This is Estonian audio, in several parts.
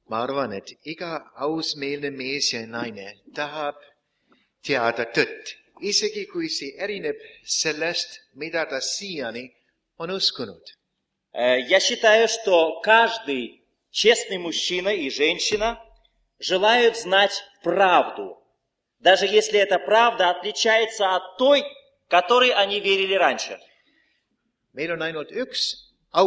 Ma arvan, et iga ausmeelne mees ja naine tahab teada tõtt, isegi kui see erineb sellest, mida ta siiani on uskunud. Я считаю, что каждый честный мужчина и женщина желают знать правду, даже если эта правда отличается от той, которой они верили раньше. Meil on ainult üks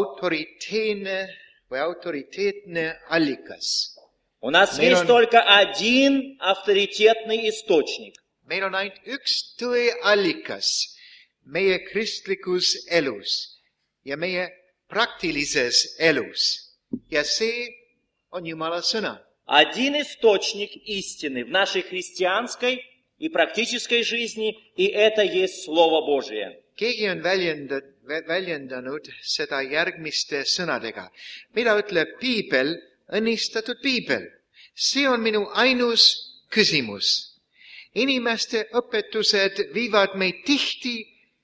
autoriteetne allikas. У нас есть только один авторитетный источник. Meil on ainult üks tõeallikas meie kristlikus elus ja meie praktilises elus. Ja see on Jumala sõna. Один источник истины в нашей христианской и практической жизни, и это есть Слово Божие. Keegi on väljendanud seda järgmiste sõnadega. Mida ütleb Piibel, õnnistatud Piibel? See on minu ainus küsimus. Inimeste õpetused viivad meid tihti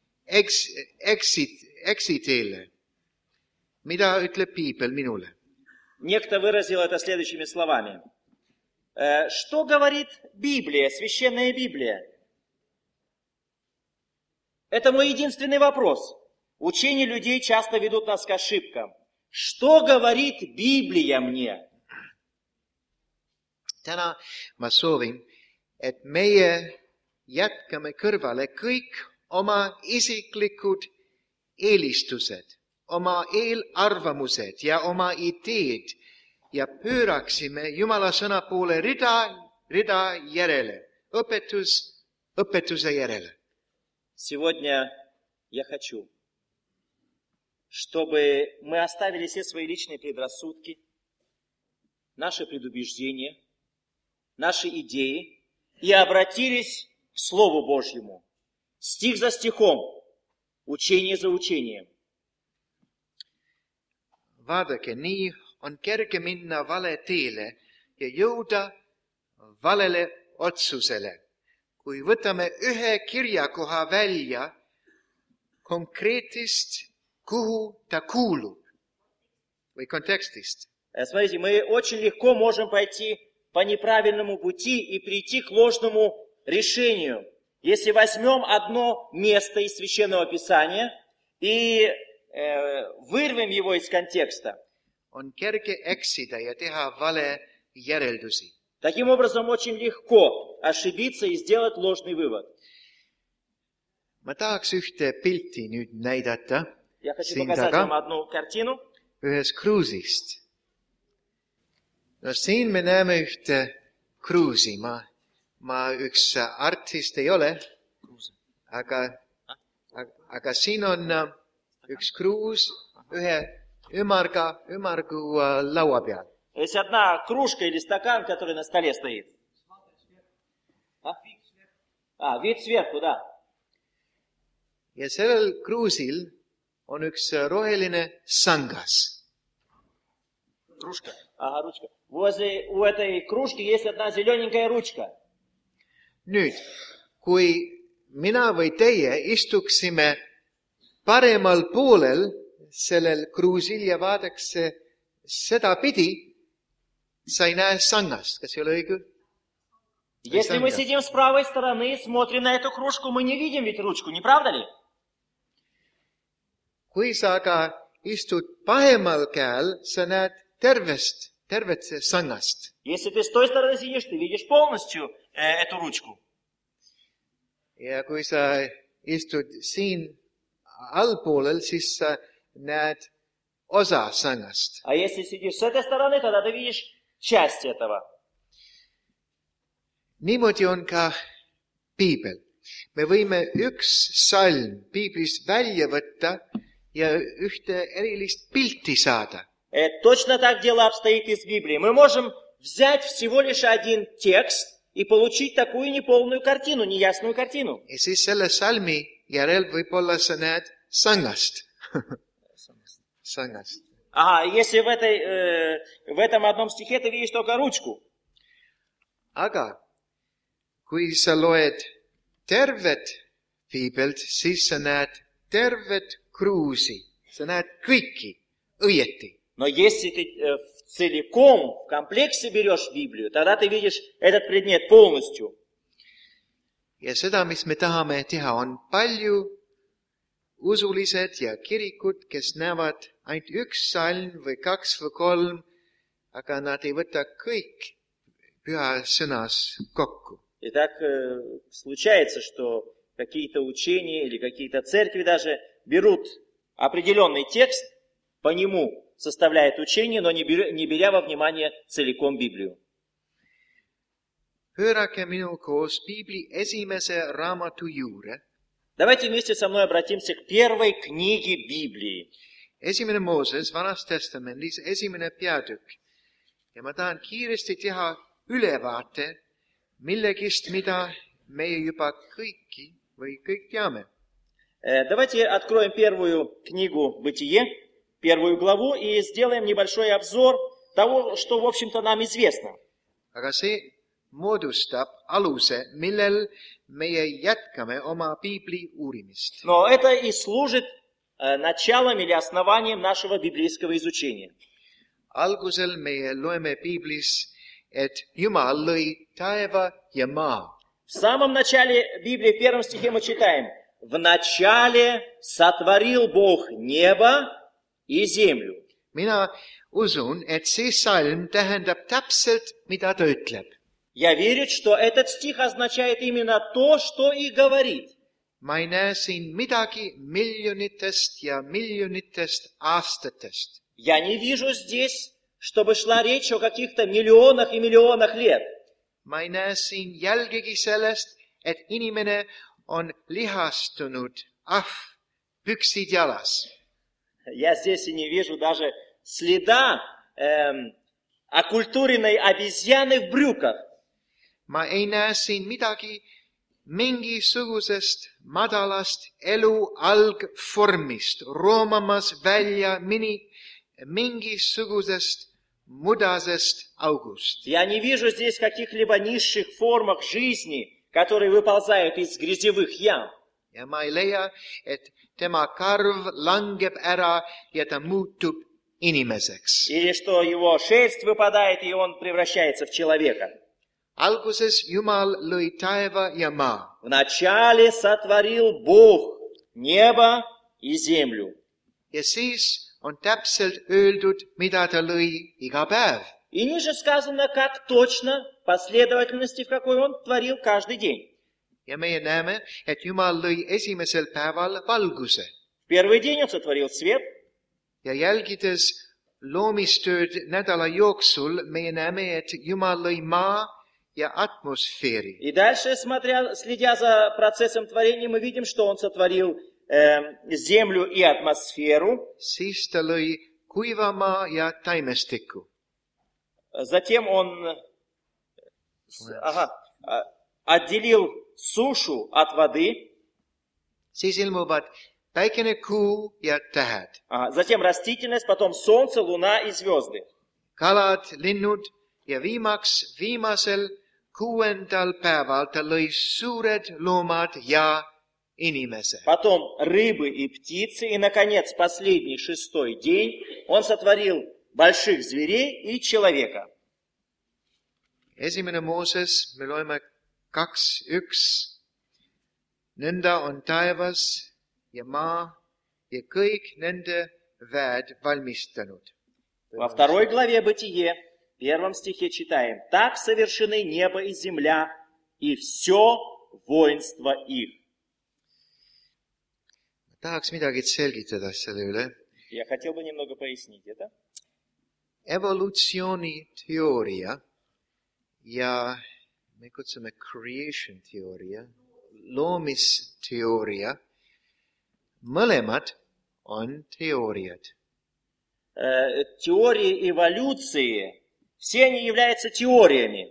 eksiteele. Mida ütleb Piibel minule? Некто выразил это следующими словами. Что говорит Библия, священная Библия? Это мой единственный вопрос. Учения людей часто ведут нас к ошибкам. Что говорит Библия мне? Täna ma soovin, et meie jätkame kõrvale kõik oma isiklikud eelistused, oma eelarvamused ja oma ideed ja pööraksime Jumala sõna poole rida järele, õpetuse järele. Сегодня я хочу, чтобы мы оставили все свои личные предрассудки, наши предубеждения, наши идеи и обратились к Слову Божьему, стих за стихом, учение за учением. Vaadake, nii on kerge minna vale teele ja jõuda valele otsusele. Kui võtame ühe kirjakoha välja konkreetist, kuhu ta kuulub või kontekstist. Смотрите, мы очень легко можем пойти по неправильному пути и прийти к ложному решению. Если возьмем одно место из Священного Писания и вырвем его из контекста. On kerge eksida ja teha vale järeldusi. Таким образом, очень легко ошибиться и сделать ложный вывод. Ma tahaks ühte pilti nüüd näidata Я хочу siin показать taga вам одну картину. ühest kruusist. No siin me näeme ühte kruusi. Ma üks artist ei ole, aga siin on üks kruus ühe ümargu laua peal. Есть одна кружка или стакан, который на столе стоит. Вид сверху, да. Ja sellel kruusil on üks roheline sangas. Ручка. Ручка. Возле у этой кружки есть одна зелененькая ручка. Nüüd, kui mina või teie istuksime paremal poolel sellel kruusil ja vaadaks seda pidi, sa ei näe sangast. Kas ei ole õige? Если мы сидим с правой стороны и смотрим на эту кружку, мы не видим ведь ручку, не правда ли? Kui sa aga istud paremal käel, sa näed tervet sangast. Если ты с той стороны сидишь, ты видишь полностью эту ручку. Ja kui sa istud siin allpoolel, siis sa näed osa sangast. А если сидишь с этой стороны, тогда ты видишь часть этого. Niimoodi on ka Piibel. Me võime üks salm Piiblist välja võtta ja ühte erilist pilti saada. Точно так дело обстоит и с Библией. Мы можем взять всего лишь один текст и получить такую неполную картину, неясную картину. Ja siis selle salmi järel võib-olla sa näed sangast. Sangast. Если в этом одном стихе ты видишь только ручку. Aga kui sa loed tervet Piibelt, siis sa näed tervet kruusi. Sa näed kõiki õieti. Но если ты в целиком, в комплексе берешь Библию, тогда ты видишь этот предмет полностью. Ja seda, mis me tahame teha, on palju usulised ja kirikud, kes näevad ainult üks salm või kaks või kolm, aga nad ei võta kõik püha sõnas kokku. И так случается, что какие-то учения или какие-то церкви даже берут определенный текст, по нему составляют учение, но не беря во внимание целиком Библию. Pöörake minu koos Piibli esimese raamatu juurde. Давайте вместе со мной обратимся к первой книге Библии. Esimene Mooses, Vanas Testamendis, esimene peatükk. Ja ma tahan kiiresti teha ülevaate millegist, mida meie juba kõik teame. Давайте откроем первую книгу Бытие, первую главу, и сделаем небольшой обзор того, что, в общем-то, нам известно. Aga see moodustab aluse, millel meie jätkame oma Piibli uurimist. Но это и служит началом или основанием нашего библейского изучения. Algusel meie loeme Piiblis, et Jumal lõi taeva ja maa. В самом начале Библии, в первом стихе мы читаем: «В начале сотворил Бог небо и землю». Mina usun, et see salm tähendab täpselt, mida ta ütleb. Я верю, что этот стих означает именно то, что и говорит. Ma ei näe siin midagi miljonitest ja miljonitest aastatest. Я не вижу здесь, чтобы шла речь о каких-то миллионах и миллионах лет. Ma ei näe siin jälgegi sellest, et inimene on lihastunud, püksid jalas. Я здесь и не вижу даже следа окультуренной обезьяны в брюках. Ma ei näe siin midagi mingisugusest madalast elu algvormist, roomamas välja mingisugusest mudasest august. Я не вижу здесь каких-либо низших формах жизни, которые выползают из грязевых ям. Ja ma ei leia, et tema karv langeb ära ja ta muutub inimeseks. Или что его шерсть выпадает, и он превращается в человека. Alguses Jumal lõi taeva ja maa. Вначале сотворил Бог небо и землю. Ja siis on täpselt öeldud, mida ta lõi iga päev. И ниже сказано, как точно, последовательности, в какой он творил каждый день. Ja meie näeme, et Jumal lõi esimesel päeval valguse. В первый день он сотворил свет. Ja jälgides loomistööd nädala jooksul, meie näeme, et Jumal lõi maa ja atmosfääri. И дальше, следя за процессом творения, мы видим, что он сотворил землю и атмосферу. Siis ta lõi kuiva maa ja taimestiku. Затем он отделил сушу от воды. Siis ilmuvad päikene, kuu ja tähed. Затем растительность, потом солнце, луна и звезды. Kalad, linnud ja viimasel 6. päeval ta lõi suured loomad ja inimese. Потом рыбы и птицы. И, наконец, последний, 6-й день, он сотворил больших зверей и человека. Esimene Mooses, me loeme 2:1. Nõnda on taevas ja maa ja kõik nende väed valmistanud. Во 2 главе Бытие, в 1 стихе читаем: «Так совершены небо и земля, и все воинство их». Tahaks midagi selgitada selle üle. Я хотел бы немного пояснить это. Evolutsiooniteooria ja me kutsume creation teooria, loomisteooria, mõlemad on teooriad. Теории эволюции, все они являются теориями.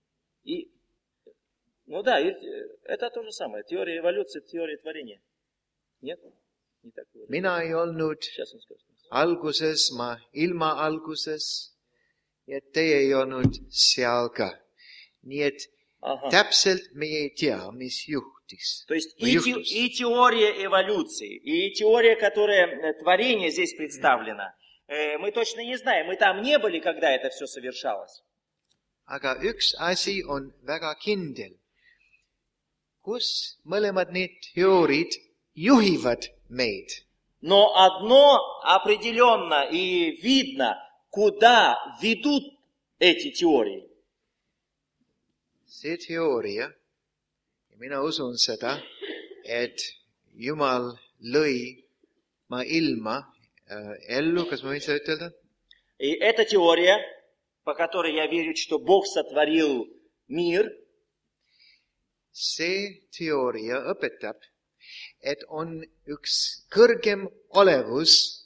Это то же самое. Теория эволюции, теория творения. Нет? Не так. Mina ei olnud alguses, ilma alguses ja teie ei olnud seal ka. Nii et täpselt me ei tea, mis juhtis. То есть и теория эволюции, и теория, которая творение здесь представлена, Мы точно не знаем, мы там не были, когда это все совершалось. Aga üks asi on väga kindel. Kus mõlemad need teoorid juhivad meid? Но одно определенно и видно, куда ведут эти теории. See teooria, ja mina usun seda, et Jumal lõi ilma ellu, kas ma võin seda ütelda? И эта теория, по которой я верю, что Бог сотворил мир, see teooria õpetab, et on üks kõrgem olevus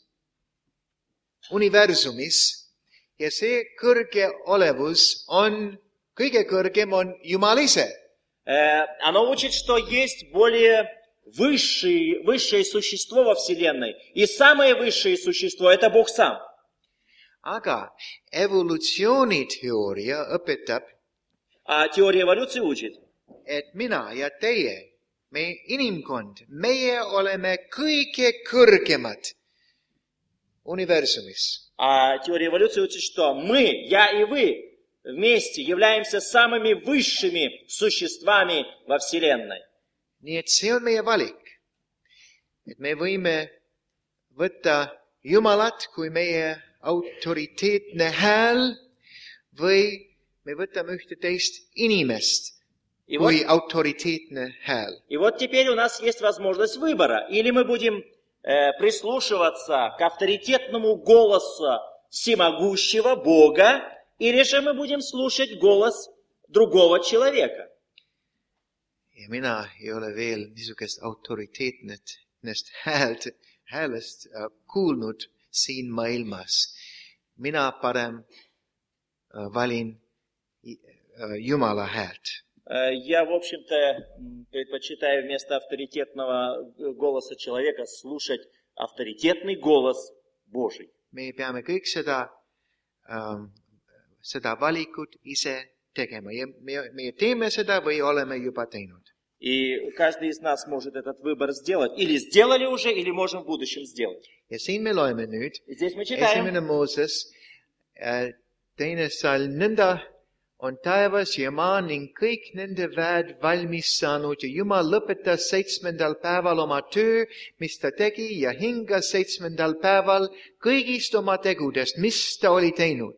universumis ja see kõrge olevus on, kõige kõrgem on Jumal ise. оно учит, что есть более высшее существо во Вселенной. И самое высшее существо – это Бог сам. Aga evolutsiooniteooria õpetab, А теория эволюции учит, et mina ja teie, meie inimkond, meie oleme kõige kõrgemad universumis. А теория эволюции учит, что мы, я и вы, вместе являемся самыми высшими существами во Вселенной. Nii et see on meie valik, et me võime võtta Jumalat kui meie autoriteetne hääl või me võtame ühte teist inimest kui autoriteetne hääl. И вот теперь у нас есть возможность выбора. Или мы будем прислушиваться к авторитетному голосу всемогущего Бога, или же мы будем слушать голос другого человека. Ja mina ei ole veel niisugust autoriteetnest häälest kuulnud siin maailmas. Mina parem valin Jumala häält. Я, в общем-то, предпочитаю вместо авторитетного голоса человека слушать авторитетный голос Божий. Me peame kõik seda valikut ise tegema ja me teeme seda või oleme juba teinud. И каждый из нас может этот выбор сделать. Или сделали уже, или можем в будущем сделать. Ja siin me loeme nüüd, Здесь мы читаем. esimene Mooses, teine salm, nõnda on taevas ja maa ning kõik nende väed valmis saanud ja Jumal lõpetas 7. päeval oma töö, mis ta tegi ja hingas 7. päeval kõigist oma tegudest, mis ta oli teinud.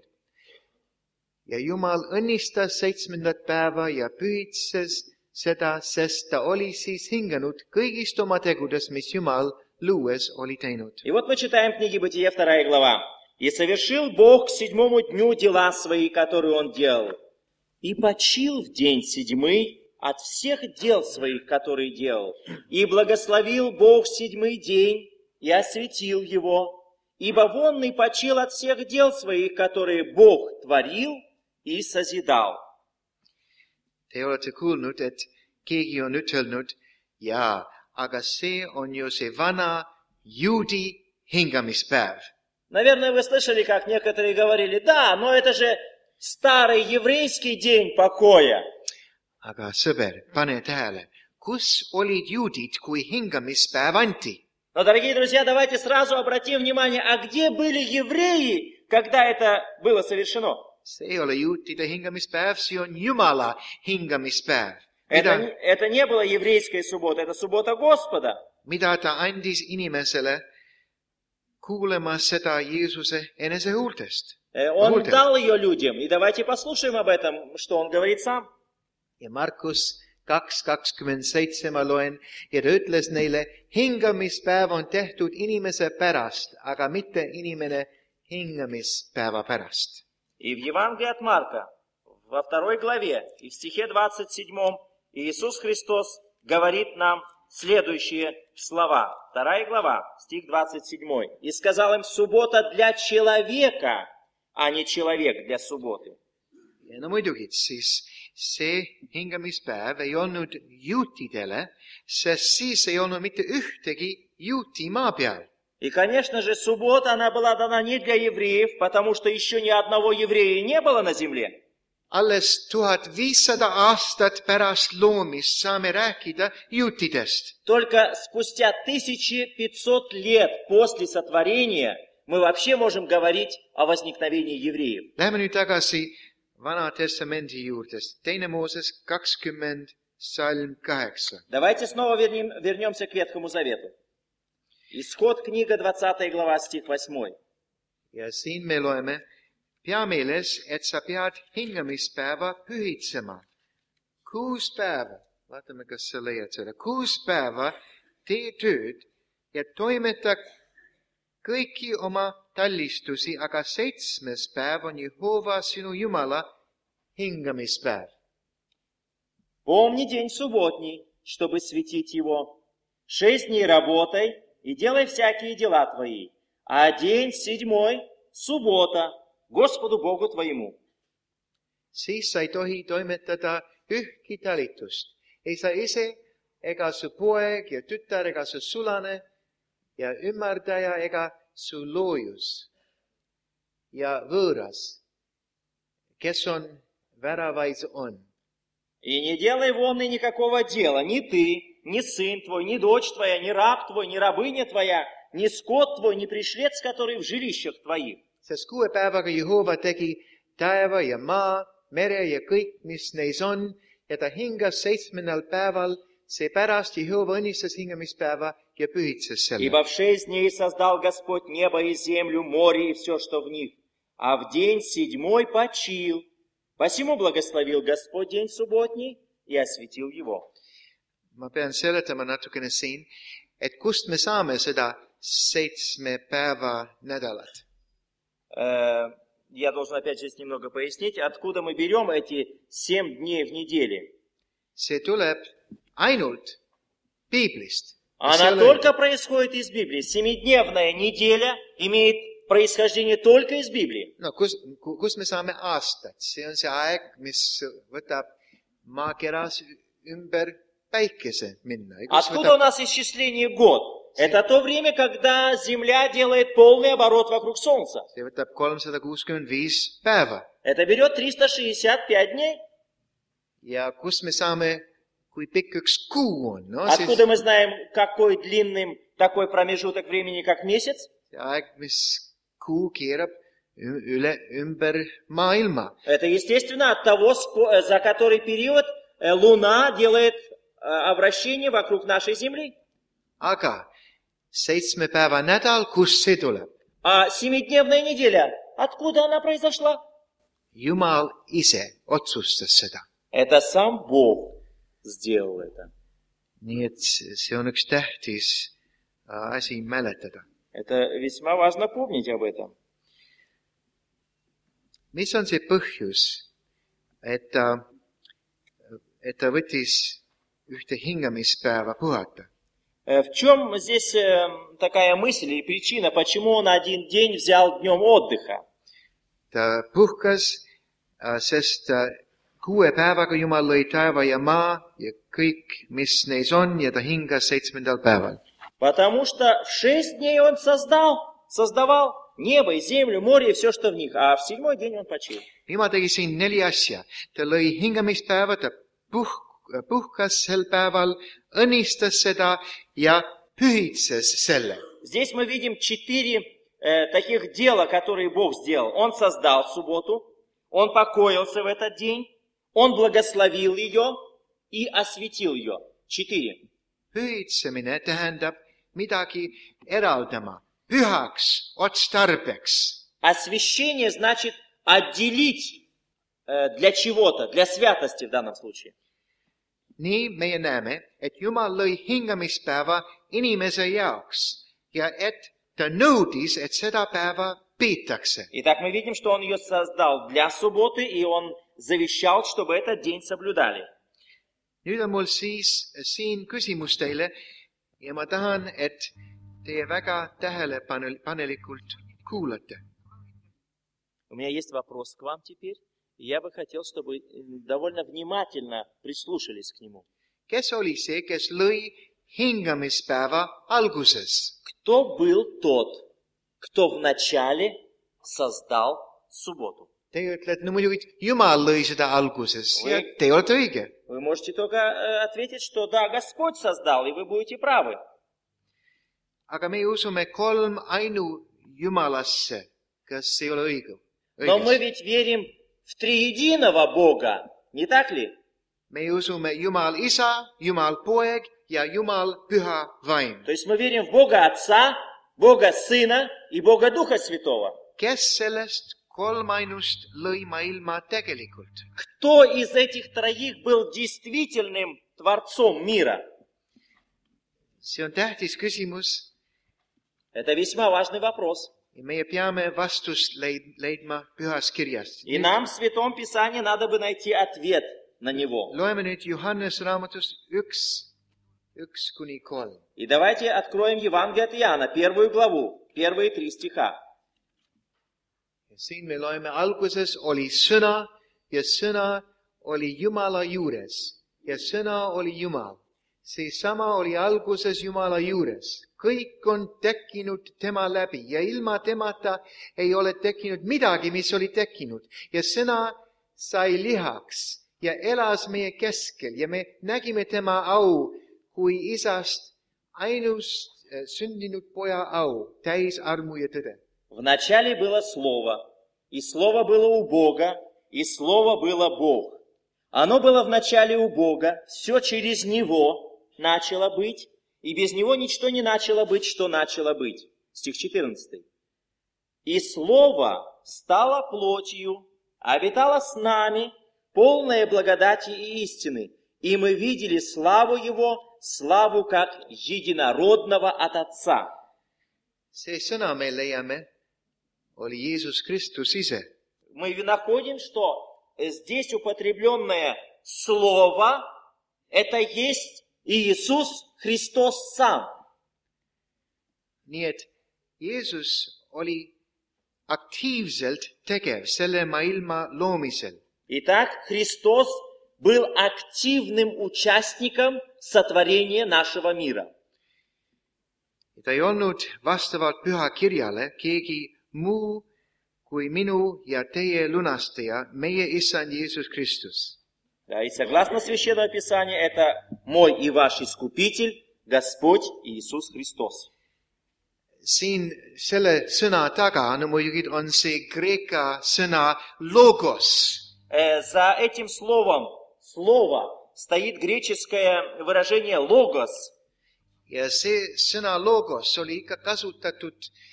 Ja Jumal õnnistas 7. päeva ja pühitses seda, sest ta oli siis hinganud kõigist oma tegudest, mis Jumal luues oli teinud. И вот мы читаем в книге Бытия 2 глава. «И совершил Бог к 7-му дню дела свои, которые Он делал, и почил в день 7-й от всех дел своих, которые делал. И благословил Бог 7-й день и осветил его, ибо вонный почил от всех дел своих, которые Бог творил и sozidal». Te olete kuulnud, et keegi on ütelnud, jaa, aga see on ju see vana juudi hingamispäev. Наверное, вы слышали, как некоторые говорили, да, но это же старый еврейский день покоя. Aga sõber, pane tähele, kus olid juudid, kui hingamispäev anti? Но, дорогие друзья, давайте сразу обратим внимание, а где были евреи, когда это было совершено? See ei ole juutide hingamispäev, see on Jumala hingamispäev. Это не была еврейская суббота, это суббота Господа. Mida ta andis inimesele kuulema seda Jeesuse enese huultest. Он дал ее людям. И давайте послушаем об этом, что он говорит сам. Ja Markus 2:27 ma loen, ja ta ütles neile, hingamispäev on tehtud inimese pärast, aga mitte inimene hingamispäeva pärast. И в Евангелии от Марка, во 2 главе, и в стихе 27, Иисус Христос говорит нам следующие слова. 2 глава, стих 27. «И сказал им, суббота для человека, а не человек для субботы». Ja no muidugi, siis see hingamispäev ei olnud juutidele, sest siis ei olnud mitte ühtegi juuti maa peal. И, конечно же, суббота, она была дана не для евреев, потому что еще ни одного еврея не было на земле. Alles 1500 aastat pärast loomist saame rääkida juutidest. Только спустя 1500 лет после сотворения мы вообще можем говорить о возникновении евреев. Läheme nüüd tagasi Vana Testamendi juurde. Teine Mooses 20, salm 8. Давайте снова вернемся к Ветхому Завету. Исход, книга 20 глава, стих 8. Ja siin me loeme, pea meeles, et sa pead hingamispäeva pühitsema. 6 päeva, vaatame, kas sa leiad seda. 6 päeva tee tööd ja toimeta kõiki oma tallistusi, aga 7. päev on Jehova sinu Jumala hingamispäev. Помни день субботний, чтобы светить его. 6 дней работай и делай всякие дела твои. А день 7, суббота, Господу Богу твоему. Siis sa ei tohi toimetada ühtki talitust. Ei sa ise, ega su poeg ja tütar, ega su sulane ja ümardaja, ega su loojus ja võõras, kes on väravais on. И не делай вон и никакого дела, ни ты, ни сын твой, ни дочь твоя, ни раб твой, ни рабыня твоя, ни скот твой, ни пришлец, который в жилищах твоих. Sest 6 päevaga Jehova tegi taeva ja maa, mere ja kõik, mis neis on, ja ta hingas 7. päeval, seepärast Jehova õnnistas hingamispäeva ja pühitses selle. Ибо в 6 дней создал Господь небо и землю, море и все, что в них, а в день 7 почил. Посему благословил Господь день субботний и осветил его. Ma pean seletama natukene siin, et kust me saame seda 7 päeva nädalat. Я должен опять же немного пояснить, откуда мы берем эти 7 дней в неделе. See tuleb ainult Piiblist. Она только происходит из Библии. 7-дневная неделя имеет происхождение только из Библии. No, kus me saame aastat? See on see aeg, mis võtab maakeras ümber päikese minna. Откуда у нас исчисление год? Это то время, когда Земля делает полный оборот вокруг Солнца. See võtab 365 päeva. Это берет 365 дней. Ja kus me saame, kui pikk üks kuu on? No, Откуда мы знаем, какой длинным такой промежуток времени, как месяц? See aeg, mis kuu keerab ümber maailma. Это, естественно, от того, за который период Луна делает обращение вокруг нашей Земли. Aga 7 päeva nädal, kust see tuleb? А 7-дневная неделя, откуда она произошла? Jumal ise otsustas seda. Это сам Бог сделал это. Nii et see on üks tähtis asi mäletada. Это весьма важно помнить об этом. Mis on see põhjus, et ta võttis ühte hingamispäeva puhata? В чем здесь такая мысль и причина, почему он один день взял днем отдыха? Ta puhkas, sest 6 päevaga Jumal lõi taeva ja maa ja kõik, mis neis on, ja ta hingas 7. päeval. Потому что в 6 дней он создавал небо и землю, море и все, что в них, а в 7-й день он почил. Jumal tegi siin 4 asja. Ta lõi hingamispäeva, ta puhkas sel päeval, õnnistas seda ja pühitses selle. Здесь мы видим 4 таких дела, которые Бог сделал. Он создал субботу, он покоился в этот день, он благословил ее и осветил ее. 4. Pühitsemine tähendab midagi eraldama, pühaks, otstarbeks. Освящение значит отделить для чего-то, для святости в данном случае. Nii meie näeme, et Jumal lõi hingamispäeva inimese jaoks ja et ta nõudis, et seda päeva peetakse. Итак, мы видим, что он ее создал для субботы, и он завещал, чтобы этот день соблюдали. Nüüd on mul siis siin küsimus teile ja ma tahan, et teie väga tähelepanelikult kuulate. У меня есть вопрос к вам теперь, и я бы хотел, чтобы довольно внимательно прислушались к нему. Kes oli see, kes lõi hingamispäeva alguses? Кто был тот, кто вначале создал субботу? Teie ütlete, no muidugi Jumal lõi seda alguses ja te olete õige. Вы можете только ответить, что да, Господь создал, и вы будете правы. Aga me usume 3 Jumalasse, kas ei ole õige? Но мы ведь верим в триединого Бога, не так ли? Me usume Jumal Isa, Jumal Poeg ja Jumal Püha Vaim. То есть мы верим в Бога Отца, Бога Сына и Бога Духа Святого. Kes sellest kolmainust lõi maailma tegelikult? Кто из этих троих был действительным Творцом мира? See on tähtis küsimus Это весьма важный вопрос. ja meie peame vastust leidma Pühast Kirjast. И нам в Святом Писании надо бы найти ответ на него. Loeme nüüd Johannese raamatust 1:1-3. И давайте откроем Евангелие от Иоанна, 1 главу, первые 3 стиха. Siin me loeme, alguses oli sõna ja sõna oli Jumala juures ja sõna oli Jumal. Seesama oli alguses Jumala juures. Kõik on tekkinud tema läbi ja ilma temata ei ole tekkinud midagi, mis oli tekkinud. Ja sõna sai lihaks ja elas meie keskel ja me nägime tema au kui isast ainust sündinud poja au, täis armu ja tõde. Вначале было Слово, и Слово было у Бога, и Слово было Бог. Оно было вначале у Бога, все через Него начало быть, и без Него ничто не начало быть, что начало быть. Стих 14. И Слово стало плотью, обитало с нами, полное благодати и истины, и мы видели славу Его, славу как единородного от Отца. See sõna me leiame oli Jeesus Kristus ise. Мы находим, что здесь употребленное слово, это есть Иисус Христос сам. Nii et Jeesus oli aktiivselt tegev selle maailma loomisel. Итак, Христос был активным участником сотворения нашего мира. Ta ei olnud vastavalt Püha Kirjale keegi muu kui minu ja teie lunastaja, meie Issand Jeesus Kristus. Да, и согласно Священному Писанию, это мой и ваш Искупитель, Господь Иисус Христос. Siin selle sõna taga muidugi on see kreeka sõna logos. За этим словом «слово» стоит греческое выражение «логос». Ja see sõna logos oli ikka kasutatud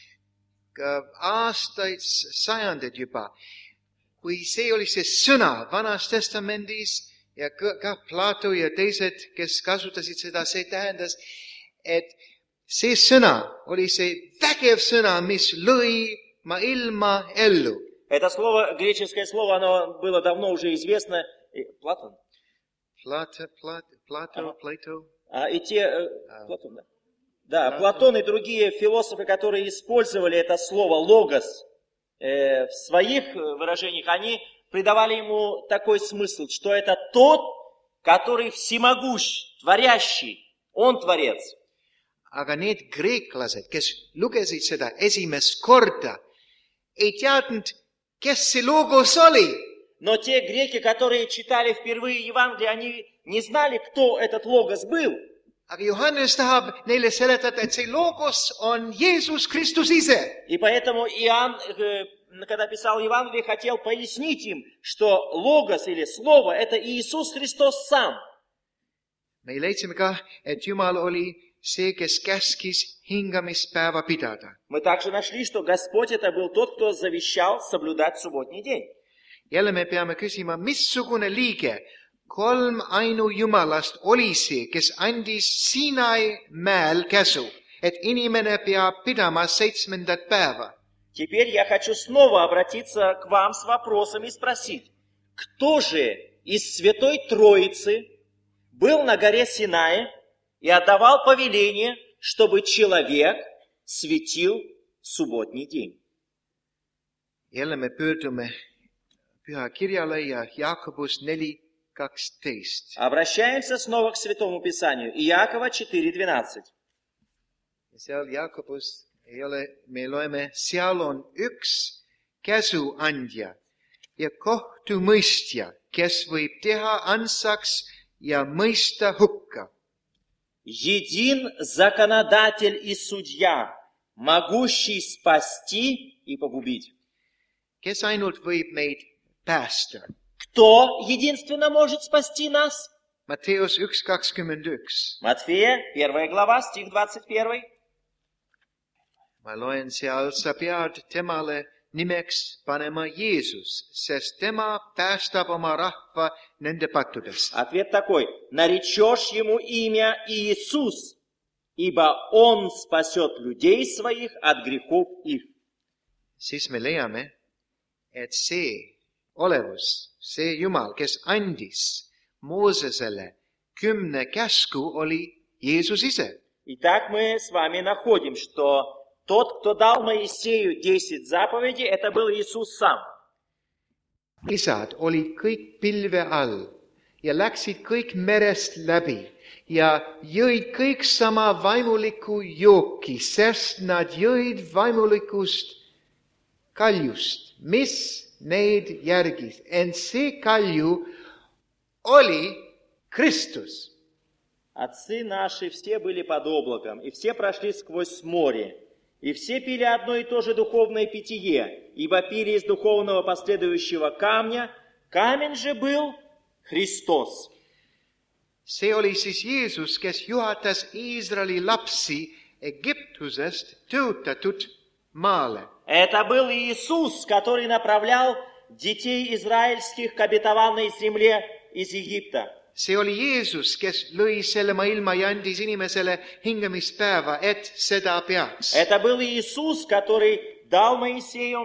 aastaid, sajandid juba. Kui see oli see sõna Vanas Testamendis ja ka Plato ja teised, kes kasutasid seda, see tähendas, et see sõna oli see vägev sõna, mis lõi maailma ellu. Это слово, греческое слово, оно было давно уже известно. Платон? Plato. Платон, да? Да, Платон и другие философы, которые использовали это слово «логос» в своих выражениях, они придавали ему такой смысл, что это тот, который всемогущ, творящий, он творец. Aga need kreeklased, kes lugesid seda esimest korda, ei teadnud, kes see logos oli. Но те греки, которые читали впервые Евангелие, они не знали, кто этот логос был. Aga Johannes tahab neile seletada, et see logos on Jeesus Kristus ise. И поэтому Иоанн, когда писал Евангелие, хотел пояснить им, что логос или слово – это Иисус Христос сам. Me leidsime ka, et Jumal oli see, kes käskis hingamispäeva pidada. Мы также нашли, что Господь это был тот, кто завещал соблюдать субботний день. Jälle me peame küsima, missugune liige kolm ainu Jumalast oli see, kes andis Siinai mäel käsu, et inimene peab pidama 7. päeva. Теперь я хочу снова обратиться к вам с вопросом и спросить, кто же из Святой Троицы был на горе Синае и отдавал повеление, чтобы человек светил субботний день? Jälle me pöördume Püha Kirjale ja Jaakobus 4:12. Обращаемся снова к Святому Писанию. Иакова 4:12. Seal Jaakobus ei ole, me loeme, seal on üks käsuandja ja kohtumõistja, kes võib teha ansaks ja mõista hukka. Един законодатель и судья, могущий спасти и погубить. Kes ainult võib meid päästa? Кто единственно может спасти нас? Matteus 1:21. Матфея, 1 глава, стих 21. Ma loen seal, sa pead temale nimeks panema Jeesus, sest tema päästab oma rahva nende pattudest. Ответ такой. Наречешь ему имя Иисус, ибо Он спасет людей своих от грехов их. Siis me leiame, et see olevus, see Jumal, kes andis Moosesele 10 käsku, oli Jeesus ise. Итак, мы с вами находим, что тот, кто дал Моисею 10 заповедей, это был Иисус сам. Isad olid kõik pilve all ja läksid kõik merest läbi ja jõid kõik sama vaimulikku jooki, sest nad jõid vaimulikust kaljust, mis neid järgis. Ent see kalju oli Kristus. Отцы наши все были под облаком, и все прошли сквозь море, и все пили одно и то же духовное питье, ибо пили из духовного последующего камня, камень же был Христос. See oli siis Jeesus, kes juhatas Iisraeli lapsi Egiptusest tõotatud maale. Это был Иисус, который направлял детей израильских к обетованной земле из Египта. See oli Jeesus, kes lõi selle maailma ja andis inimesele hingamispäeva, et seda peaks. Это был Иисус, который дал Моисею,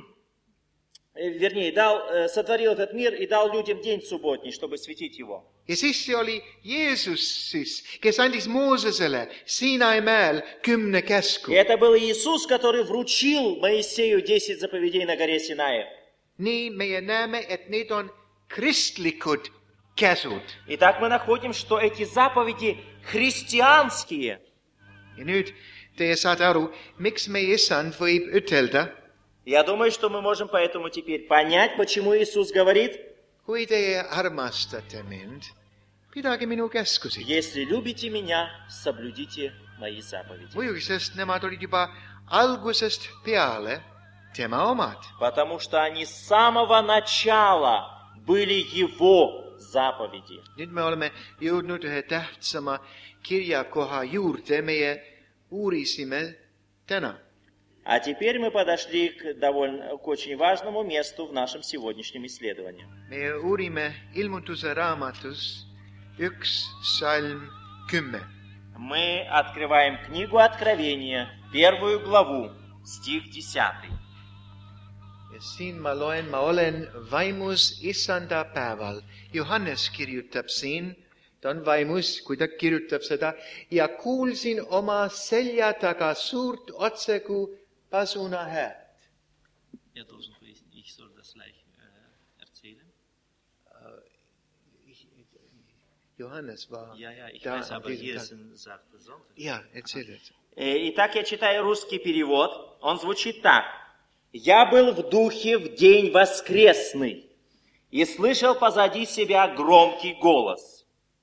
сотворил этот мир и дал людям день субботний, чтобы светить его. Ja siis see oli Jeesus siis, kes andis Moosesele Siinai mäel 10 käsku. И это был Иисус, который вручил Моисею 10 заповедей на горе Синае. Nii meie näeme, et need on kristlikud käsud. Итак, мы находим, что эти заповеди христианские. Ja nüüd teie saate aru, miks meie issand võib ütelda, Я думаю, что мы можем поэтому теперь понять, почему Иисус говорит, kui teie armastate mind, pidage minu käskusid. если любите меня, соблюдите мои заповеди. Muidugi, sest nemad olid juba algusest peale tema omad. Потому что они с samого начала были Его заповеди. Nüüd me oleme jõudnud ühe tähtsama kirjakoha juurde, meie uurisime täna. А теперь мы подошли к очень важному месту в нашем сегодняшнем исследовании. Me uurime ilmutuse raamatus 1 salm 10. Мы открываем книгу Откровения, 1 главу, стих 10. Ja siin ma loen, ma olen vaimus issanda päeval. Johannes kirjutab siin, ta on vaimus, kui ta kirjutab seda, ja kuulsin oma selja taga suurt otseku pasuna häält. Ich soll das gleich erzählen. Johannes war Ich da weiß, an aber diesem hier Tag. sagt es Sonntag. Ja, erzähl es. Итак, я читаю русский перевод. Он звучит так. «Я был в духе в день воскресный и слышал позади себя громкий голос».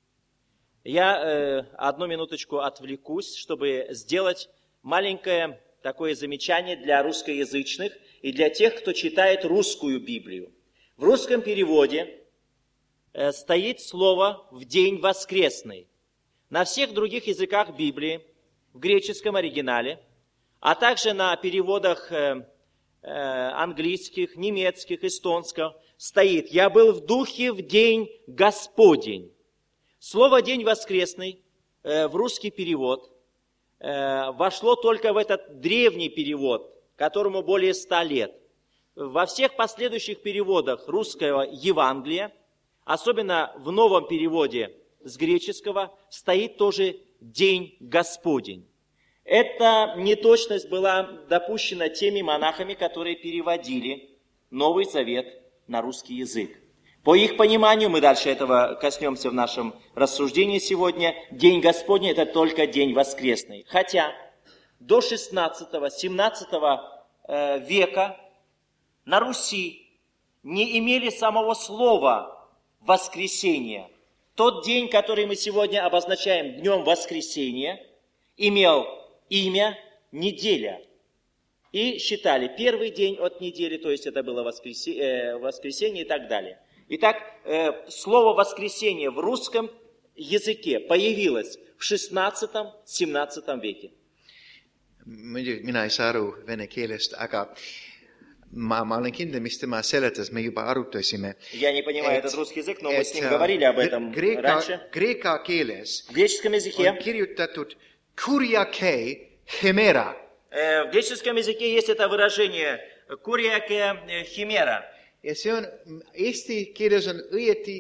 Я одну минуточку отвлекусь, чтобы сделать маленькое такое замечание для русскоязычных и для тех, кто читает русскую Библию. В русском переводе стоит слово «в день воскресный». На всех других языках Библии, в греческом оригинале, а также на переводах английских, немецких, эстонских, стоит «Я был в духе в день Господень». Слово «день воскресный» в русский перевод вошло только в этот древний перевод, которому более 100 лет. Во всех последующих переводах русского Евангелия, особенно в новом переводе с греческого, стоит тоже «День Господень». Эта неточность была допущена теми монахами, которые переводили Новый Завет на русский язык. По их пониманию, мы дальше этого коснемся в нашем рассуждении сегодня, День Господень – это только День Воскресный. Хотя до 16-17 века на Руси не имели самого слова «воскресенье». Тот день, который мы сегодня обозначаем Днем Воскресения, имел имя неделя. И считали первый день от недели, то есть это было воскресенье и так далее. Итак, слово «воскресенье» в русском языке появилось в 16-17 веке. Muidugi mina ei saa aru vene keelest, aga ma olen kindel, mis tema seletas, me juba arutasime. Я не понимаю этот русский язык, но мы с ним говорили об этом раньше. Kreeka keeles В греческом языке on kirjutatud kuriake chimera. В греческом языке есть это выражение «kuriake chimera». Ja see on, eesti keeles on õieti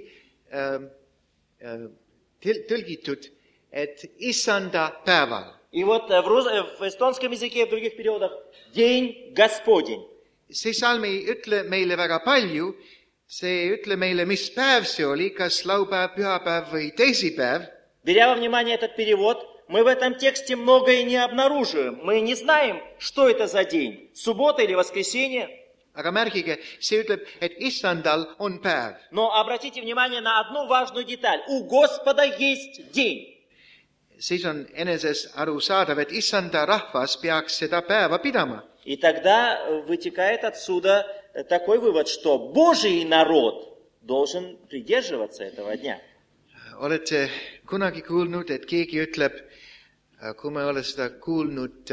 tõlgitud, et issanda päeval. И вот в эстонском языке и в других переводах «День Господень». See salm ei ütle meile väga palju, see ei ütle meile, mis päev see oli, kas laupäev, pühapäev või teisipäev. Беря во внимание этот перевод, мы в этом тексте многое не обнаруживаем. Мы не знаем, что это за день, суббота или воскресенье. Aga märgige, see ütleb, et issandal on päev. Но обратите внимание на одну важную деталь. У Господа есть день. Siis on eneses arusaadav, et issanda rahvas peaks seda päeva pidama. И тогда вытекает отсюда такой вывод, что Божий народ должен придерживаться этого дня. Olete kunagi kuulnud, et keegi ütleb, kui ma olen seda kuulnud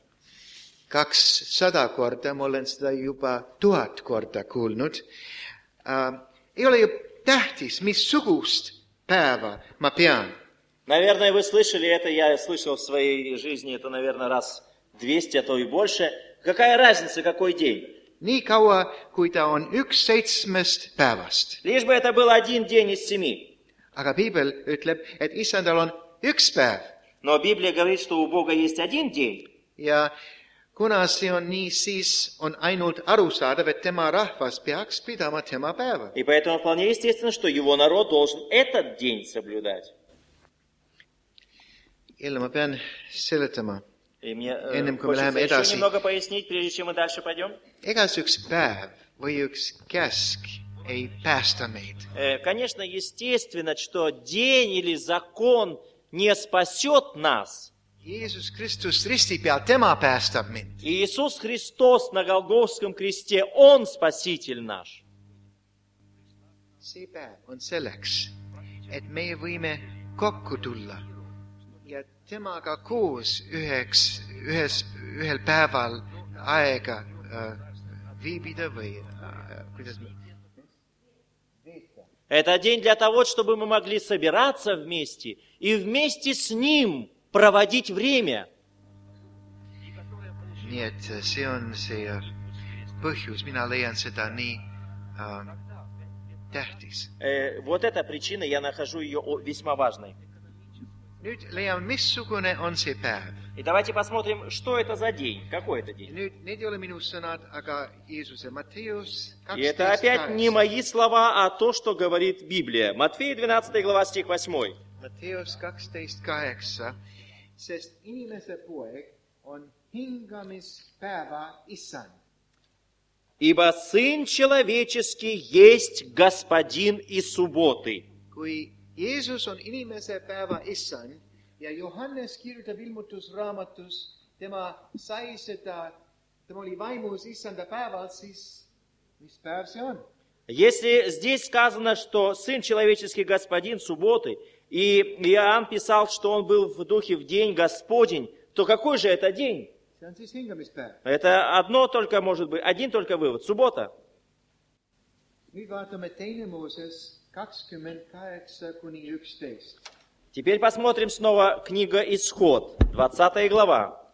200 korda, ma olen seda juba 1000 korda kuulnud, ei ole ju tähtis, missugust päeva ma pean. Наверное, вы слышали это, я слышал в своей жизни это, наверное, раз 200, а то и больше. Какая разница, какой день? Nii kaua, kui ta on 1/7 päevast. Лишь бы это был один день из 7. Aga piibel ütleb, et issandal on 1 päev. Но Библия говорит, что у Бога есть один день. Ja kuna see on nii, siis on ainult arusaadav, et tema rahvas peaks pidama tema päeva. И поэтому вполне естественно, что его народ должен этот день соблюдать. Jälle ma pean seletama. И мне Ennem kui me хочется läheme еще edasi. немного пояснить, прежде чем мы дальше пойдем. Ega see üks päev või üks käsk ei päästa meid. Конечно, естественно, что день или закон не спасет нас. Jeesus Kristus risti peal, tema päästab mind. И Иисус Христос на Голгофском кресте, Он Спаситель наш. See päev on selleks, et meie võime kokku tulla ja temaga koos ühel päeval aega viibida või kuidas me... Это день для того, чтобы мы могли собираться вместе и вместе с Ним проводить время. Nii et see on see põhjus, mina leian seda nii tähtis. Вот эта причина, я нахожу ее весьма важной. Nüüd leiame, missugune on see päev. И давайте посмотрим, что это за день, какой это день. Nüüd, need ei ole minu sõnad, aga Jeesuse Matteus И это опять не 12:8. мои слова, а то, что говорит Библия. Матфея 12 глава, стих 8. Matteus 12:8, sest inimese poeg on hingamispäeva issand. Ибо Сын Человеческий есть Господин и субботы. Kui Jeesus on inimese päeva issand ja Johannes kirjutab ilmutusraamatus, tema sai seda, tema oli vaimus issanda päeval, siis mis päev see on? Если здесь сказано, что Сын Человеческий Господин субботы, и Иоанн писал, что он был в духе в день Господень, то какой же это день? See on siis hingamispäev. Это одно только может быть, один только вывод, суббота. Nüüd vaatame teine Mooses 28-11. Теперь посмотрим снова книга Исход, 20 глава.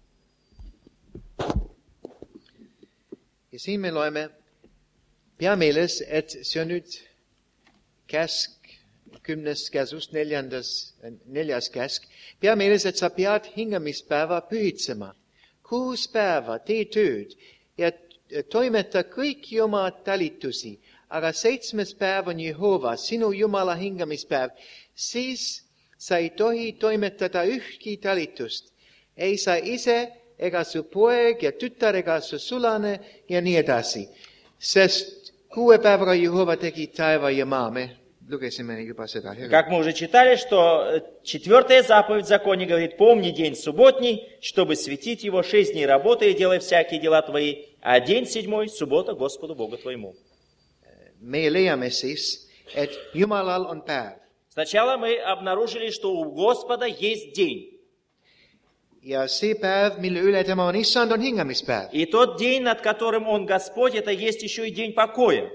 Ja siin me loeme pea meeles, et see on nüüd käsk, 10. käsust, 4. käsk. Pea meeles, et sa pead hingamispäeva pühitsema. 6 päeva tee tööd ja toimeta kõiki oma talitusi, aga 7. päev on Jehova, sinu Jumala hingamispäev. Siis sa ei tohi toimetada ühtki talitust. Ei sa ise ega su poeg ja tütar ega su sulane ja nii edasi. Sest 6 päevaga Jehova tegi taeva ja maa. Me lugesime juba seda. Как мы уже читали, что 4-я заповедь в законе говорит: помни день субботний, чтобы светить его, 6 дней работай и делай всякие дела твои, а день 7 суббота Господу Богу твоему. Meie leiame siis, et Jumalal on päev. Сначала мы обнаружили, что у Господа есть день. Ja see päev, mille üle tema on issand, on hingamispäev. И тот день, над которым Он Господь, это есть еще и день покоя.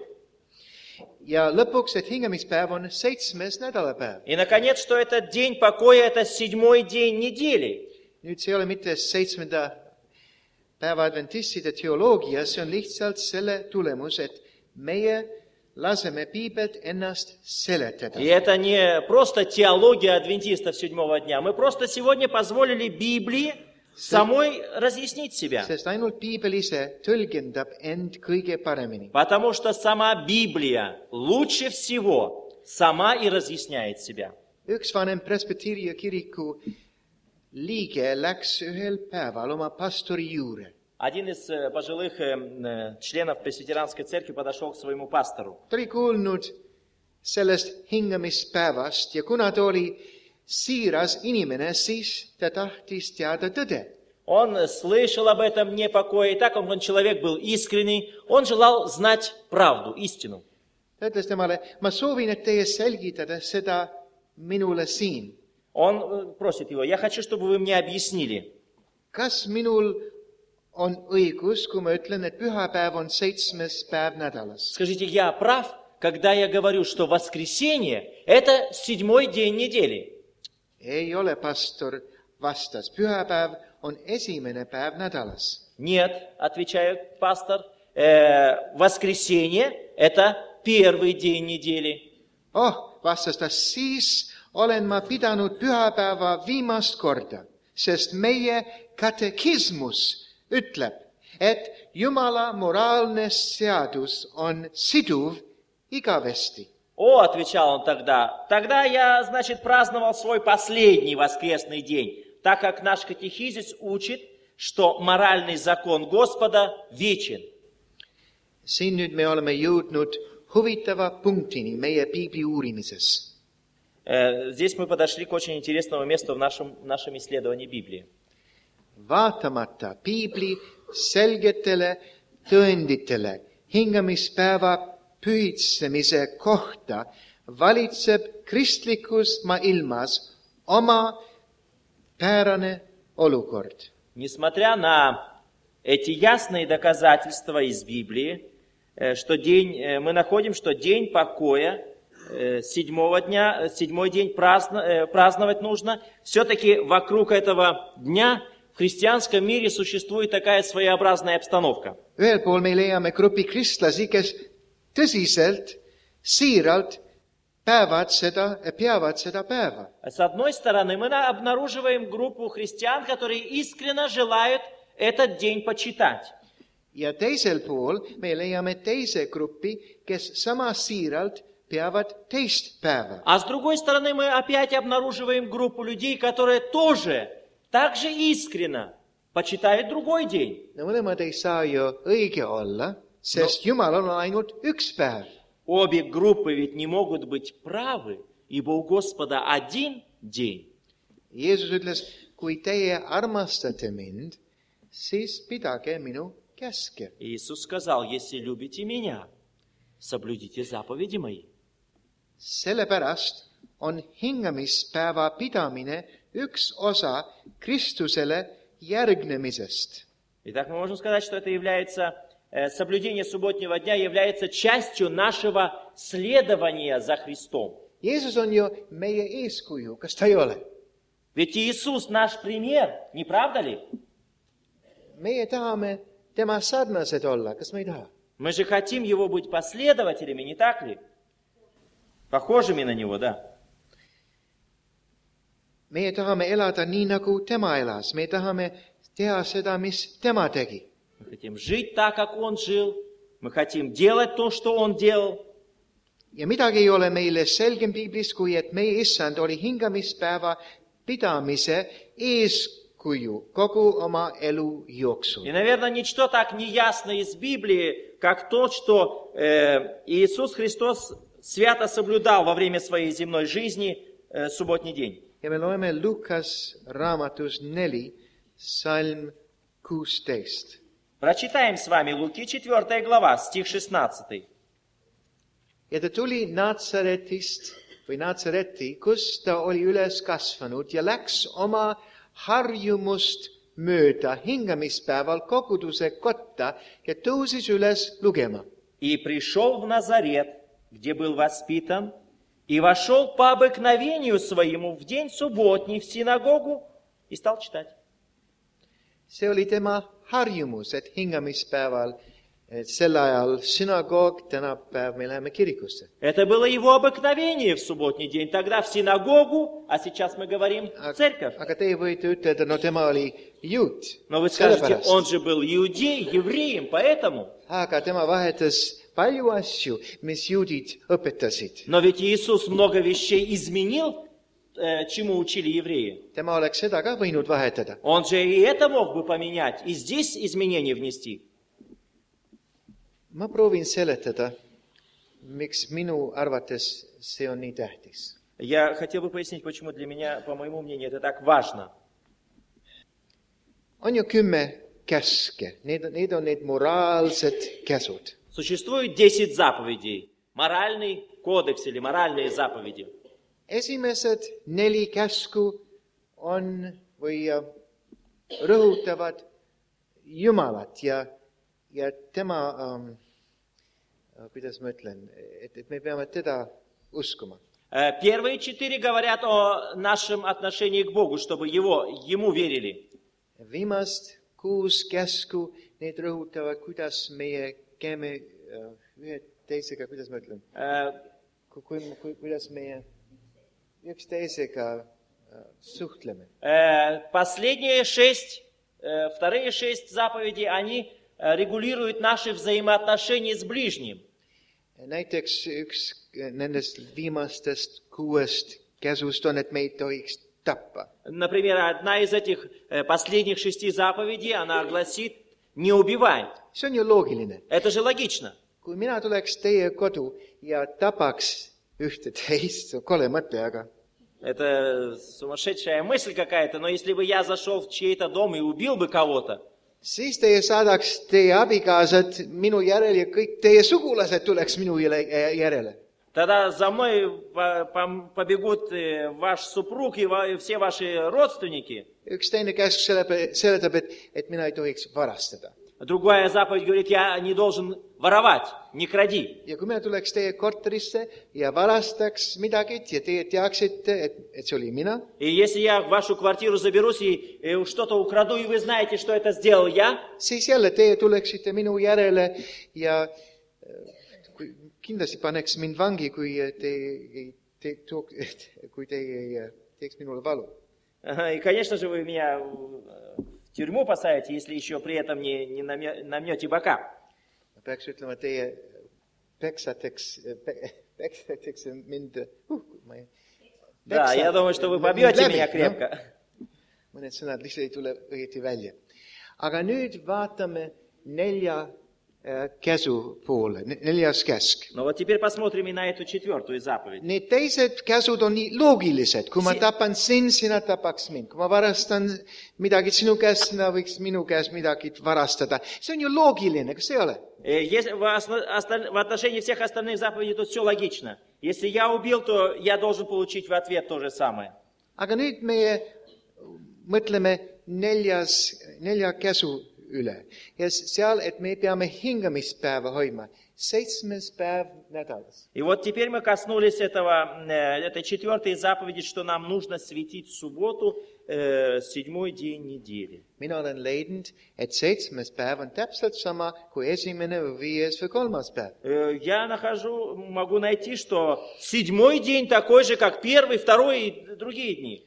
Ja lõpuks, et hingamispäev on 7. nädalapäev. И, наконец, что этот день покоя, это 7-й день недели. Nüüd see ei ole mitte 7. päeva adventistide teoloogia, see on lihtsalt selle tulemus, et meie laseme piibelt ennast seletada. И это не просто теология адвентистов 7-го дня. Мы просто сегодня позволили Библии самой разъяснить себя. Sest ainult piibel ise tõlgendab end kõige paremini. Потому что сама Библия лучше всего сама и разъясняет себя. Üks vanem Presbyteria kiriku liige läks ühel päeval oma pastori juurde. Один из пожилых членов Пресвитеранской церкви подошел к своему пастору. Ta oli kuulnud sellest hingamispäevast ja kuna ta oli siiras inimene, siis ta tahtis teada tõde. Он слышал об этом дне покоя, и так как он человек был искренний, он желал знать правду, истину. Ta ütles temale, ma soovin, et teie selgitada seda minule siin. Он просит его: я хочу, чтобы вы мне объяснили, Kas minul on õigus, kui ma ütlen, et pühapäev on 7. päev nädalas? скажите, я прав, когда я говорю, что воскресенье – это 7-й день недели? Ei ole, pastor vastas. Pühapäev on esimene päev nädalas. Нет, отвечает пастор, воскресенье – это 1-й день недели. Oh, vastas ta, siis olen ma pidanud pühapäeva viimast korda, sest meie katekismus ütleb, et Jumala moraalne seadus on siduv igavesti. О, отвечал он тогда я, значит, праздновал свой последний воскресный день, так как наш катехизис учит, что моральный закон Господа вечен. Siin nüüd me oleme jõudnud huvitava punktini meie piibli uurimises. Здесь мы подошли к очень интересному месту в нашем исследовании Библии. Vaatamata piibli selgetele tõenditele hingamispäeva pühitsemise kohta valitseb kristlikus maailmas oma pärane olukord. Несмотря на эти ясные доказательства из Библии, что мы находим, что день покоя 7-й день праздновать нужно, все-таки вокруг этого дня в христианском мире существует такая своеобразная обстановка. Ühel pool me leiame grupi kristlasi, kes tõsiselt, siiralt peavad seda päeva. С одной стороны, мы обнаруживаем группу христиан, которые искренне желают этот день почитать. Ja teisel pool me leiame teise grupi, kes sama siiralt peavad teist päeva. А с другой стороны, мы опять обнаруживаем группу людей, которые тоже так же искренно почитают другой день. No mõlemad ei saa ju õige olla, sest Jumalal on ainult üks päev. Обе группы ведь не могут быть правы, ибо у Господа один день. Jeesus ütles, kui teie armastate mind, siis pidage minu käske. Иисус сказал: если любите меня, соблюдите заповеди мои. Sellepärast on hingamispäeva pidamine üks osa Kristusele järgnemisest. Итак, мы можем сказать, что это является, соблюдение субботнего дня является частью нашего следования за Христом. Jeesus on ju meie eeskuju, kas ta ei ole? Ведь Иисус наш пример, не правда ли? Meie tahame tema sarnased olla, kas me ei taha? Мы же хотим Его быть последователями, не так ли? Похожими на Него, да. Meie tahame elada nii, nagu tema elas. Me tahame teha seda, mis tema tegi. Мы хотим жить так, как Он жил. Мы хотим делать то, что Он делал. Ja midagi ei ole meile selgem piiblis, kui et meie issand oli hingamispäeva pidamise eeskuju kogu oma elu jooksul. И, наверное, ничто так не ясно из Библии, как то, что Иисус Христос свято соблюдал во время своей земной жизни субботний день. Ja me loeme Lukas raamatus 4, salm 16. Прочитаем с вами Луки 4 глава, стих 16. Ja ta tuli Natsaretist või Natsareti, kus ta oli üles kasvanud ja läks oma harjumust mööda hingamispäeval koguduse kotta ja tõusis üles lugema. И пришел в Назарет, где был воспитан, и вошел по обыкновению своему в день субботний в синагогу и стал читать. See oli tema harjumus, et hingamispäeval, sel ajal sünagoog, tänapäev me läheme kirikusse. Это было его обыкновение в субботний день. Тогда в синагогу, а сейчас мы говорим в церковь. Aga teie võite ütelda, no tema oli juut. Но вы скажете, он же был иудей, евреем, поэтому. Aga tema vahetas palju asju, mis juudid õpetasid. Но ведь Иисус много вещей изменил, чему учили евреи. Tema oleks seda ka võinud vahetada. Он же и это мог бы поменять, и здесь изменения внести. Ma proovin seletada, miks minu arvates see on nii tähtis. Я хотел бы пояснить, почему для меня, по моему мнению, это так важно. On ju 10 käske, need on need moraalsed käsud. Существует 10 заповедей, моральный кодекс или моральные заповеди. Esimesed 4 käsku on või rõhutavad Jumalat ja tema, kuidas ma ütlen, et me peame teda uskuma. Первые 4 говорят о нашем отношении к Богу, чтобы Ему верили. Viimast 6 käsku, need rõhutavad, kuidas meie käime ühe teisega, kuidas ma ütlen, kuidas meie üksteisega suhtleme. Последние 6, вторые 6 заповедей, они регулируют наши взаимоотношения с ближним. Näiteks üks nendest viimastest 6 käsust on, et me ei tohiks tappa. Например, одна из этих последних 6 заповедей, она гласит, не убивай. See on ju loogiline. Это же логично. Kui mina tuleks teie kodu ja tapaks ühte teist, kole mõte, aga Это сумасшедшая мысль какая-то, но если бы я зашел в чей-то дом и убил бы кого-то, siis teie saadaks teie abikaasad minu järel ja kõik teie sugulased tuleks minu järele. тогда за мной побегут ваш супруг и все ваши родственники. Üks teine käsk seletab, et mina ei tohiks varastada. Другая заповедь говорит, я не должен воровать, не кради. Ja kui mina tuleks teie korterisse ja varastaks midagi ja teie teaksite, et see oli mina, И если я в вашу квартиру заберусь и что-то украду, и вы знаете, что это сделал я, siis jälle teie tuleksite minu järele ja kindlasti paneks mind vangi, kui te ei teeks minule valu. и, конечно же, вы меня в tüürmu посадите, если еще при этом не намнете бока. Ma peaks ütlema, teie peksateks mind, Да, я думаю, что вы побьете меня крепко. Mõned sõnad lihtsalt ei tule õieti välja. Aga nüüd vaatame 4 käsu poole, 4. käsk. Но вот теперь посмотрим и на эту 4 заповедь. Need teised käsud on nii loogilised. Kui ma tapan sind, sina tapaks mind. Kui ma varastan midagi sinu käest, sina võiks minu käest midagi varastada. See on ju loogiline, kas ei ole? В отношении всех остальных заповедей тут все логично. Если я убил, то я должен получить в ответ то же самое. Aga nüüd meie mõtleme 4 käsu üle. Ja seal, et me peame hingamispäeva hoidma. 7. päev nädalas. И вот теперь мы коснулись этой 4 заповеди, что нам нужно светить в субботу, 7-й день недели. Mina olen leidnud, et 7. päev on täpselt sama kui 1. või 5. või 3. päev. Я могу найти, что 7-й день такой же, как 1-й, 2-й и другие дни.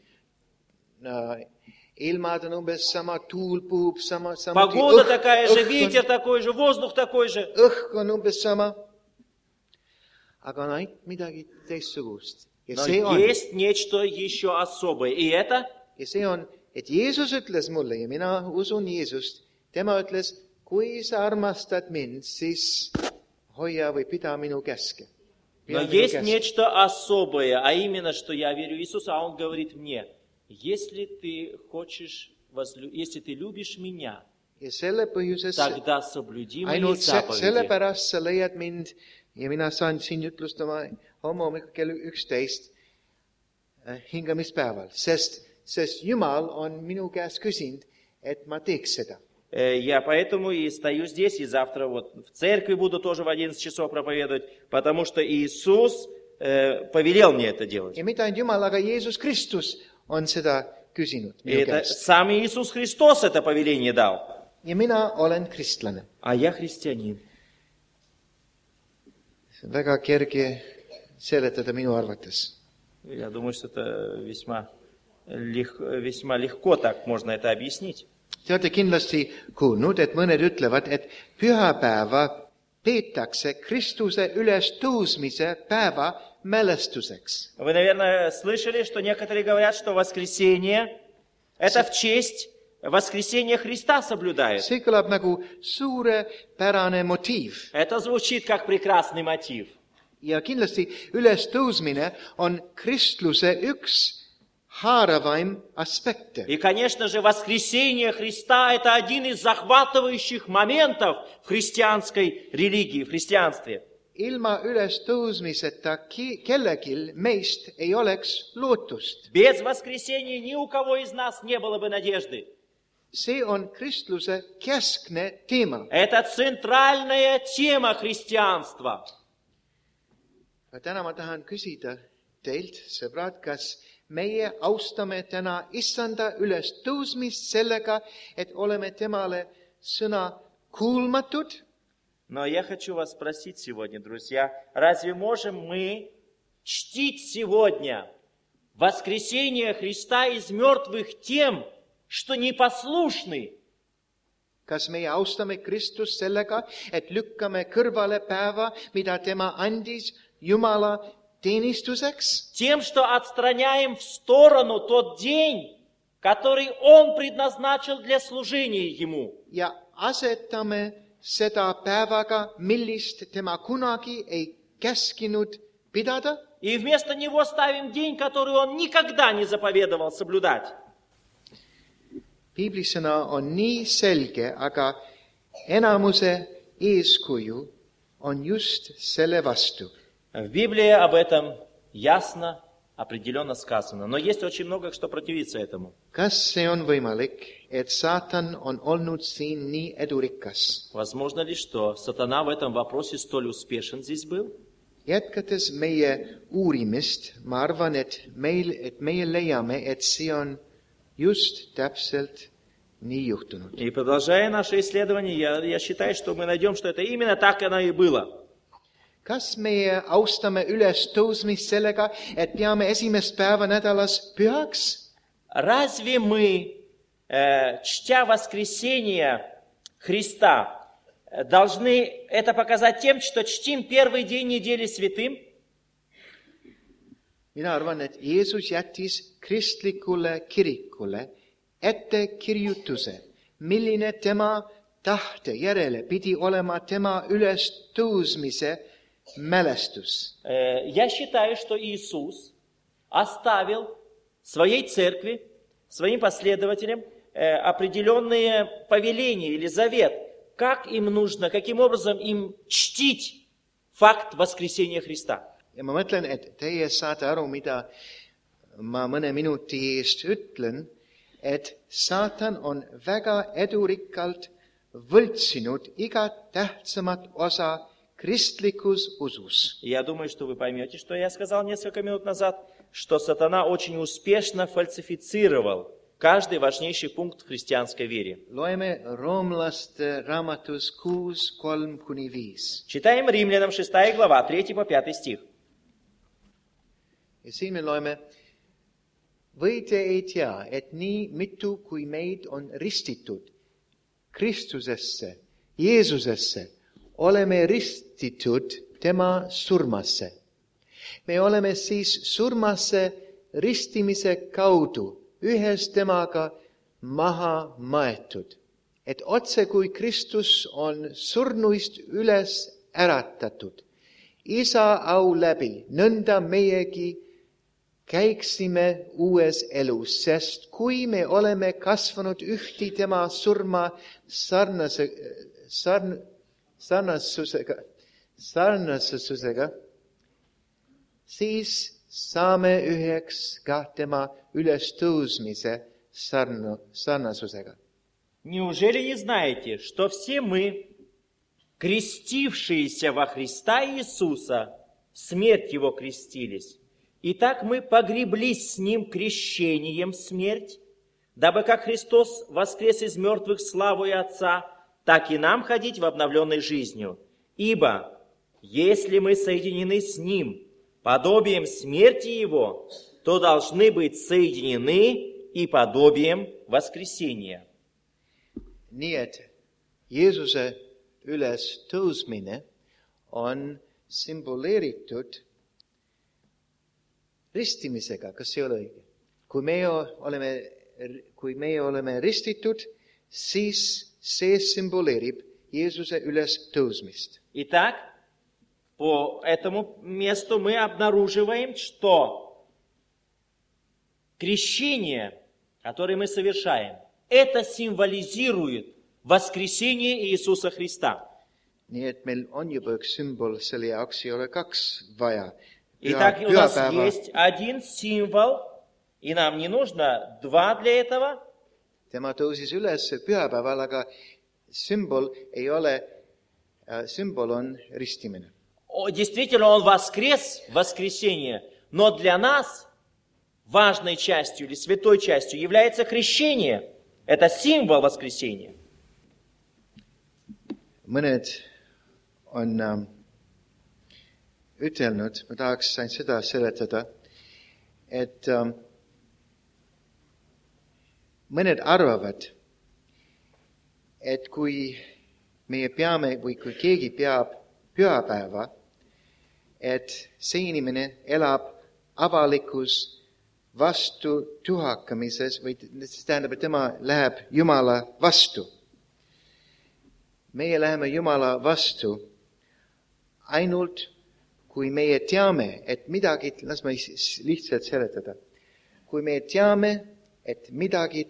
Ilmad on umbes sama, tuul puhub sama. Погода такая же, ветер такой же, воздух такой же. Õhk on umbes sama. Aga on ainult midagi teistsugust. Но есть нечто еще особое. И это? Ja see on, et Jeesus ütles mulle ja mina usun Jeesust. Tema ütles, kui sa armastad mind, siis hoia või pida minu käske. Но есть нечто особое, а именно, что я верю в Иисуса, а Он говорит мне, если ты любишь меня, Ja selle põhjuses, тогда соблюди мои ainult заповеди. sellepärast sa leiad mind ja mina saan sind ütlustama homme hommikul kell 11 hingamispäeval, sest Jumal on minu käest küsinud, et ma teeks seda. Я поэтому и стою здесь, и завтра вот в церкви буду тоже в 11 часов проповедовать, потому что Иисус повелел мне это делать. Ja mitte ainult Jumal, aga Jeesus Kristus on seda küsinud И minu это käest. сам Иисус Христос это повеление дал. Ja mina olen kristlane. А я христианин. See on väga kerge seletada minu arvates. Я думаю, что это весьма легко так можно это объяснить. Te olete kindlasti kuulnud, et mõned ütlevad, et pühapäeva peetakse Kristuse ülestõusmise päeva mälestuseks. Вы, наверное, слышали, что некоторые говорят, что воскресенье это в честь воскресения Христа соблюдают. See kõlab nagu suurepärane motiiv. Это звучит как прекрасный мотив. Ja kindlasti ülestõusmine on kristluse üks haaravaim aspekte. И, конечно же, воскресение Христа это один из захватывающих моментов в христианской религии, в христианстве. Ilma ülestõusmiseta kellelgi meist ei oleks lootust. Без воскресения ни у кого из нас не было бы надежды. See on kristluse keskne teema. Это центральная тема христианства. Täna ma tahan küsida teilt, sõbrad, kas meie austame täna issanda ülestõusmist sellega, et oleme temale sõna kuulmatud? Но я хочу вас спросить сегодня, друзья, разве можем мы чтить сегодня воскресение Христа из мертвых тем, что непослушны? Kas meie austame Kristust sellega, et lükkame kõrvale päeva, mida tema andis Jumala teenistuseks? Тем, что отстраняем в сторону тот день, который Он предназначил для служения Ему. Ja asetame seda päevaga, millist tema kunagi ei käskinud pidada? И вместо него ставим день, который Он никогда не заповедовал соблюдать. Piiblisõna on nii selge, aga enamuse eeskuju on just selle vastu. В Библии об этом ясно, определенно сказано. Но есть очень много, что противится этому. Kas see on võimalik, et saatan on olnud siin nii edurikas? Возможно ли, что сатана в этом вопросе столь успешен здесь был? Jätkates meie uurimist, ma arvan, et meie leiame, et see on just täpselt nii juhtunud. И продолжая наше исследование, я считаю, что мы найдем, что это именно так оно и было. Kas meie austame ülestõusmist sellega, et peame esimest päeva nädalas pühaks? Разве мы, чтя воскресение Христа, должны это показать тем, что чтим первый день недели святым? Mina arvan, et Jeesus jättis kristlikule kirikule ettekirjutuse, milline tema tahte järele pidi olema tema ülestõusmise mälestus. Я считаю, что Иисус оставил своей церкви, своим последователям определенные повеления или завет, как им нужно, каким образом им чтить факт воскресения Христа. Ja ma mõtlen, et teie saate aru, mida ma mõne minuti eest ütlen, et saatan on väga edurikkalt võltsinud iga tähtsamat osa kristlikus usus. Я думаю, что вы поймете, что я сказал несколько минут назад, что сатана очень успешно фальсифицировал каждый важнейший пункт в христианской вере. Loeme roomlaste raamatus 6:3-5. Читаем Римлянам 6 глава, 3 по 5 стих. Ja siin me loeme, või te ei tea, et nii mitu kui meid on ristitud Kristusesse, Jeesusesse, oleme ristitud tema surmasse. Me oleme siis surmasse ristimise kaudu ühes temaga maha maetud, et otse kui Kristus on surnuist üles äratatud, Isa au läbi, nõnda meiegi käiksime uues elus, sest kui me oleme kasvanud ühti tema surma sarnasusega, siis saame üheks ka tema ülestõusmise sarnasusega. Неужели не знаете, что все мы, крестившиеся во Христа Иисуса, в смерть Его крестились? Итак, мы погреблись с Ним крещением в смерть, дабы как Христос воскрес из мертвых славою Отца, так и нам ходить в обновленной жизнью. Ибо, если мы соединены с Ним подобием смерти Его, то должны быть соединены и подобием воскресения. Nii et Jeesuse ülestõusmine on sümboleeritud ristimisega, kas see ei ole õige? Kui meie oleme ristitud, siis see sümboleerib Jeesuse ülestõusmist. Итак, по этому месту мы обнаруживаем, что крещение, которое мы совершаем, это символизирует воскресение Иисуса Христа. Nii et meil on juba üks sümbol, selle jaoks ei ole kaks vaja. Итак, у нас есть один символ, и нам не нужно два для этого. Tema tõusis üles pühapäeval, aga sümbol on ristimine. Действительно, Он воскрес в воскресенье, но для нас важной частью или святой частью является крещение. Это символ воскресения. Mõned on ütelnud, ma tahaks ainult seda seletada, et mõned arvavad, et kui meie peame või kui keegi peab pühapäeva, et see inimene elab avalikus vastu tuhakamises või see tähendab, et tema läheb Jumala vastu. Meie läheme Jumala vastu ainult, kui meie teame, et midagi, las ma lihtsalt seletada, kui me teame, et midagi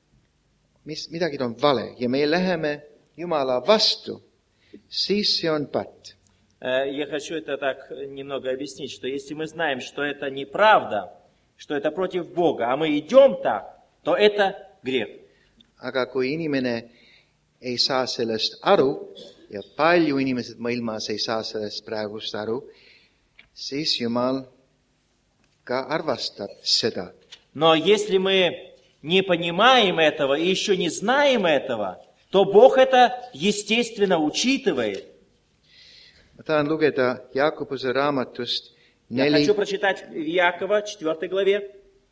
on vale ja me läheme Jumala vastu, siis see on patt. Я хочу это так немного объяснить, что если мы знаем, что это неправда, что это против Бога, а мы идем так, то это грех. Aga kui inimene ei saa sellest aru, ja palju inimesed maailmas ei saa sellest praegust aru, siis Jumal ka arvastab seda. Но если мы не понимаем этого и еще не знаем этого, то Бог это, естественно, учитывает. Ma tahan lugeda Jaakobuse raamatust Я хочу прочитать Иакова, 4 главе,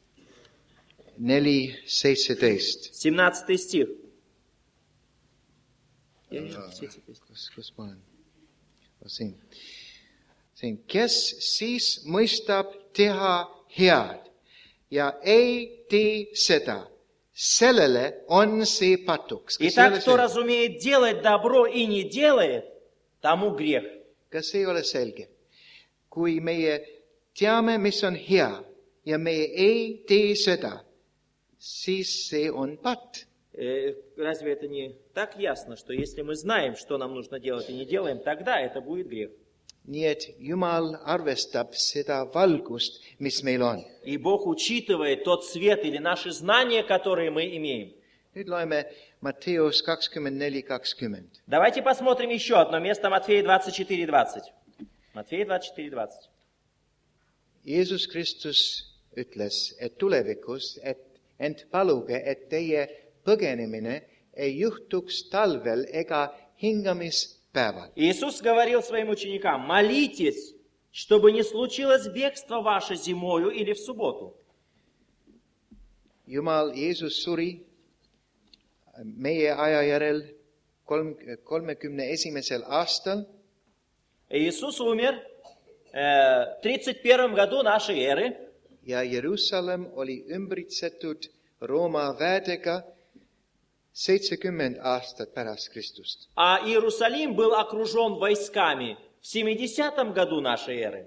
4:17. 17 стих. Kus ma olen? Siin. Kes siis mõistab teha head ja ei tee seda, sellele on see patuks. Итак, кто разумеет делать добро и не делает, тому грех. Kas ei ole selge? Kui meie teame, mis on hea ja meie ei tee seda, siis see on patt. Разве это не так ясно, что если мы знаем, что нам нужно делать и не делаем, тогда это будет грех? Nii et Jumal arvestab seda valgust, mis meil on. И Бог учитывает тот свет или наши знания, которые мы имеем. Nüüd loeme Matteus 24:20. Давайте посмотрим еще одно место, Матфея 24:20. Матфея 24:20. Jeesus Kristus ütles, et tulevikus, ent paluge, et teie põgenemine ei juhtuks talvel ega hingamispäeval. Иисус говорил своим ученикам: молитесь, чтобы не случилось бегство ваше зимою или в субботу. Jumal, Jeesus suri meie aja järel 31. aastal. Иисус умер в 31 году нашей эры. Ja Jeruusalemm oli ümbritsetud Rooma väedega 70 aastat pärast Kristust. А Иерусалим был окружен войсками в 70 году нашей эры.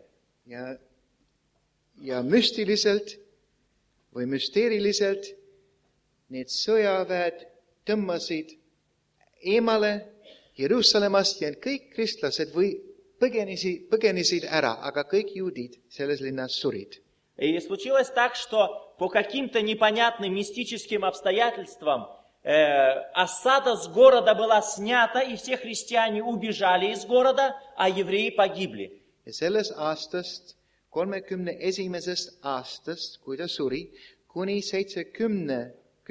Ja müstiliselt või müsteeriliselt need sõjaväed tõmbasid eemale Jeruusalemmast ja kõik kristlased põgenesid ära, aga kõik juudid selles linnas surid. И случилось так, что по каким-то непонятным мистическим обстоятельствам осада с города была снята, и все христиане убежали из города, а евреи погибли. Ja sellest aastast, 31. aastast, kui ta suri, kuni 10.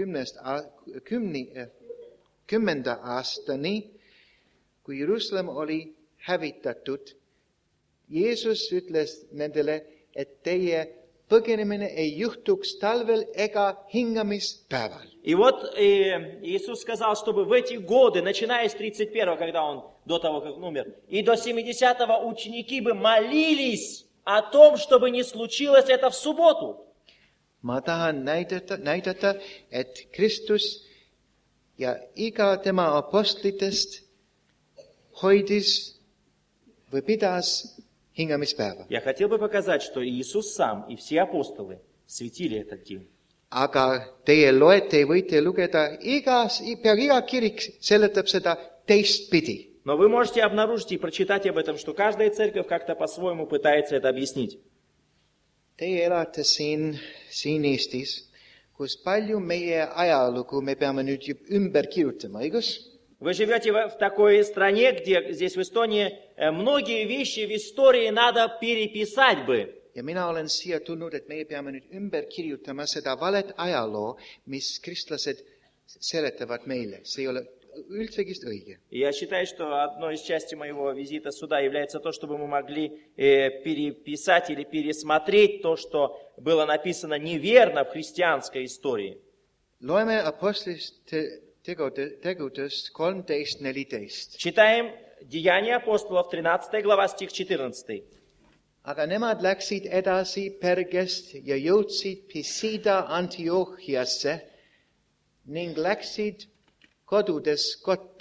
aastani, kui Jeruusalemm oli hävitatud, Jeesus ütles nendele, et teie põgenemine ei juhtuks talvel ega hingamispäeval. И вот Иисус сказал, чтобы в эти годы, начиная с 31-го, когда он, до того, как умер, и до 70-го ученики бы молились о том, чтобы не случилось это в субботу. Ma tahan näidata, et Kristus ja iga tema apostlitest hoidis või pidas hingamispäeva. Я хотел бы показать, что Иисус сам и все апостолы светили этот день. Aga teie loete ja võite lugeda, peaaegu iga kirik seletab seda teistpidi. Но вы можете обнаружить и прочитать об этом, что каждая церковь как-то по-своему пытается это объяснить. Teie elate siin Eestis, kus palju meie ajalugu me peame nüüd ümber kirjutama, õigus? Вы живете в такой стране, где здесь в Эстонии многие вещи в истории надо переписать бы. Ja mina olen siia tulnud, et meie peame nüüd ümber kirjutama seda valet ajaloo, mis kristlased seletavad meile. See ei ole üldsegi õige. Я считаю, что одной из частей моего визита сюда является то, чтобы мы могли переписать или пересмотреть то, что было написано неверно в христианской истории. Loeme apostlite tegudest 13:14. Читаем Деяния апостолов, 13 глава, стих 14. Aga nemad läksid edasi Pergest ja jõudsid Pisida Antiochiasse ning läksid koguduse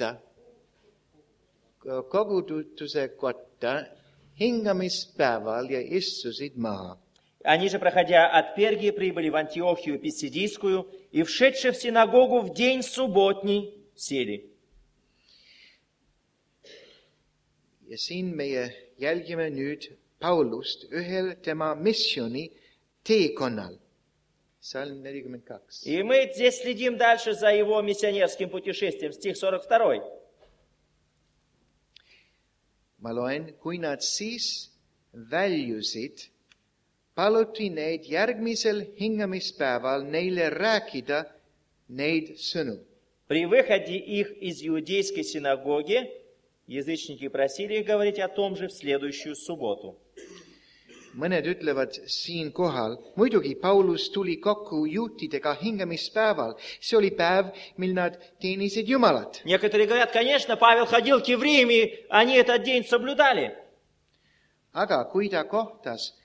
kotta hingamispäeval ja istusid maha. Они же, проходя от Пергии, прибыли в Антиохию Писидийскую и, вшедши в синагогу в день субботний, сели. Ja siin meie jälgime nüüd Paulust ühel tema missiooni teekonnal. Salm 42. И мы здесь следим дальше за его миссионерским путешествием, стих 42. Ma loen, kui nad siis väljusid, paluti neid järgmisel hingamispäeval neile rääkida neid sõnu. При выходе их из иудейской синагоги язычники просили их говорить о том же в следующую субботу. Mõned ütlevad siinkohal, muidugi Paulus tuli kokku juutidega hingamispäeval. See oli päev, mil nad teenisid Jumalat. Некоторые говорят, конечно, Павел ходил к евреям, и они этот день соблюдали. Aga kui ta kohtas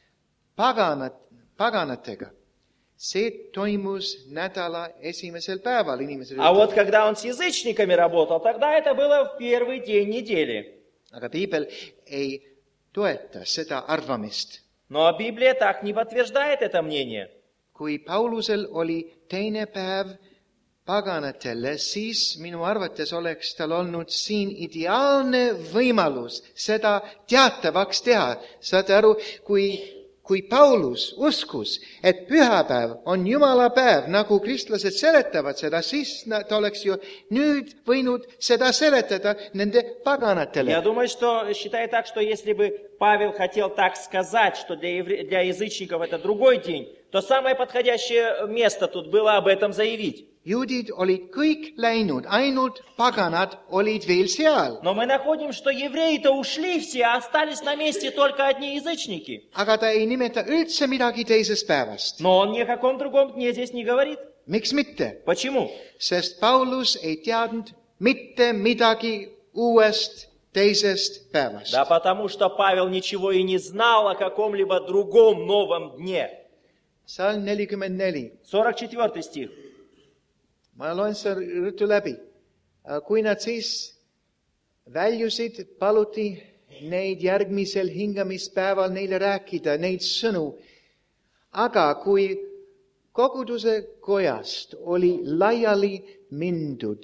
paganatega, see toimus nädala esimesel päeval. А вот когда он с язычниками работал, тогда это было в первый день недели. Aga Piibel ei toeta seda arvamist. Но Библия так не подтверждает это мнение. Kui Paulusel oli teine päev paganatele, siis minu arvates oleks tal olnud siin ideaalne võimalus seda teatavaks teha. Saate aru, kui Paulus uskus, et pühapäev on Jumala päev, nagu kristlased seletavad seda, siis ta oleks ju nüüd võinud seda seletada nende paganatele. Я думаю, что считаю так, что если бы Павел хотел так сказать, что для язычников это другой день, то самое подходящее место тут было об этом заявить. Juudid olid kõik läinud, ainult paganad olid veel seal. Но мы находим, что евреи-то ушли все, а остались на месте только одни язычники. Aga ta ei nimeta üldse midagi teisest päevast. Но он ни о каком другом дне здесь не говорит. Miks mitte? Почему? Sest Paulus ei teadnud mitte midagi uuest teisest päevast. Да потому что Павел ничего и не знал о каком-либо другом новом дне. Salm 44. 44 стих. Ma loen seda ruttu läbi. Kui nad siis väljusid, paluti neid järgmisel hingamispäeval neile rääkida, neid sõnu. Aga kui koguduse kojast oli laiali mindud,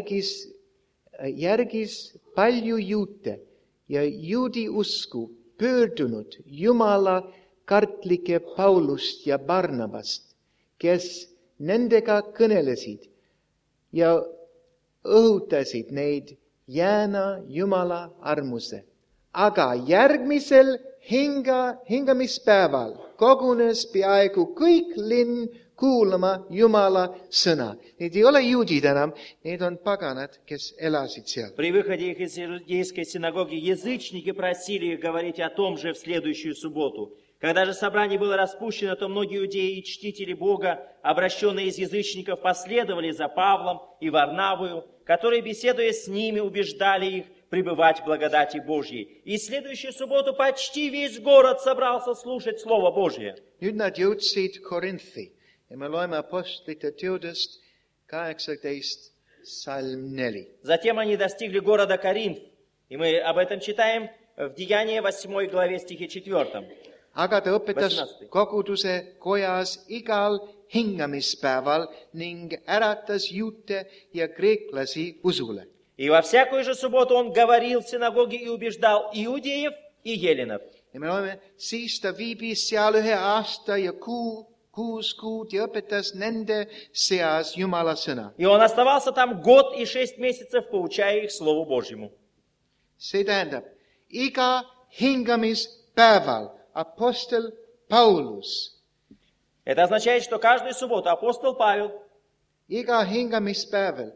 järgis palju juute ja juudi usku pöördunud Jumala kartlike Paulust ja Barnabast, kes nendega kõnelesid ja õhutasid neid jääna Jumala armuse. Aga järgmisel hingamispäeval kogunes peaaegu kõik linn kuulama Jumala sõna. Need ei ole juudid enam, need on paganad, kes elasid seal. При выходе их из иудейской синагоги язычники просили их говорить о том же в следующую субботу. Когда же собрание было распущено, то многие иудеи и чтители Бога, обращенные из язычников, последовали за Павлом и Варнавою, которые, беседуя с ними, убеждали их пребывать в благодати Божьей. И в следующую субботу почти весь город собрался слушать Слово Божье. Nüüd nad jõudsid Korinthi ja me loeme Apostlite teodest 18 salm 4. Затем они достигли города Коринф, и мы об этом читаем в Деянии 8 главе стихе 4. Aga ta õpetas koguduse kojas igal hingamispäeval ning äratas juute ja kreeklasi usule. И во всякую же субботу он говорил в синагоге и убеждал иудеев и еленов. Ja me loeme, siis ta viibis seal 1 aasta ja 6 kuud ja õpetas nende seas Jumala sõna. И он оставался там год и 6 месяцев, поучая их Слову Божьему. See tähendab, iga hingamispäeval apostel Paulus, Это означает, что каждую субботу апостол Павел iga hingamispäeval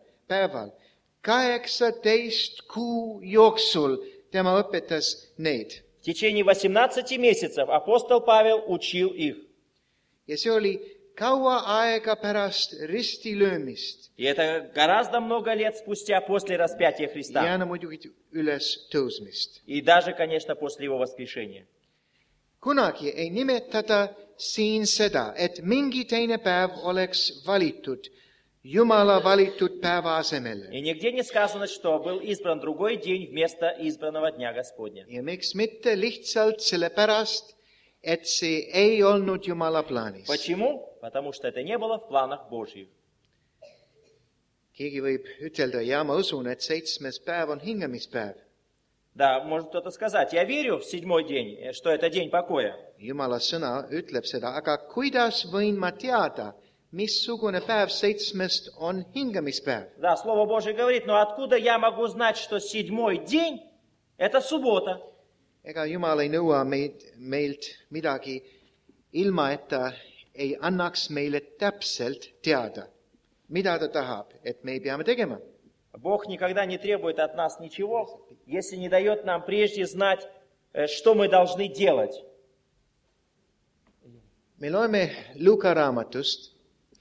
18 kuu jooksul tema õpetas neid. в течение 18 месяцев апостол Павел учил их. Ja see oli kaua aega pärast ristilöömist. И это гораздо много лет спустя после распятия Ja Христа. muidugi üles tõusmist. И даже, конечно, после его воскрешения. Kunagi ei nimetada siin seda, et mingi teine päev oleks valitud Jumala valitud päeva asemele. И нигде не сказано, что был избран другой день вместо избранного Дня Господня. Ja miks mitte lihtsalt sellepärast, et see ei olnud Jumala plaanis. Почему? Потому что это не было в планах Божьих. Keegi võib ütelda, ja ma usun, et 7. päev on hingamispäev. Да, может кто-то сказать, я верю в 7-й день, что это день покоя. Jumala sõna ütleb seda, aga kuidas võin ma teada, missugune päev 7. on hingamispäev? Да, Слово Божие говорит, но откуда я могу знать, что 7-й день – это суббота? Ega Jumal ei nõua meilt midagi, ilma et ta ei annaks meile täpselt teada, mida ta tahab, et me peame tegema. Бог никогда не требует от нас ничего, если не дает нам прежде знать, что мы должны делать. Me loeme Luuka raamatust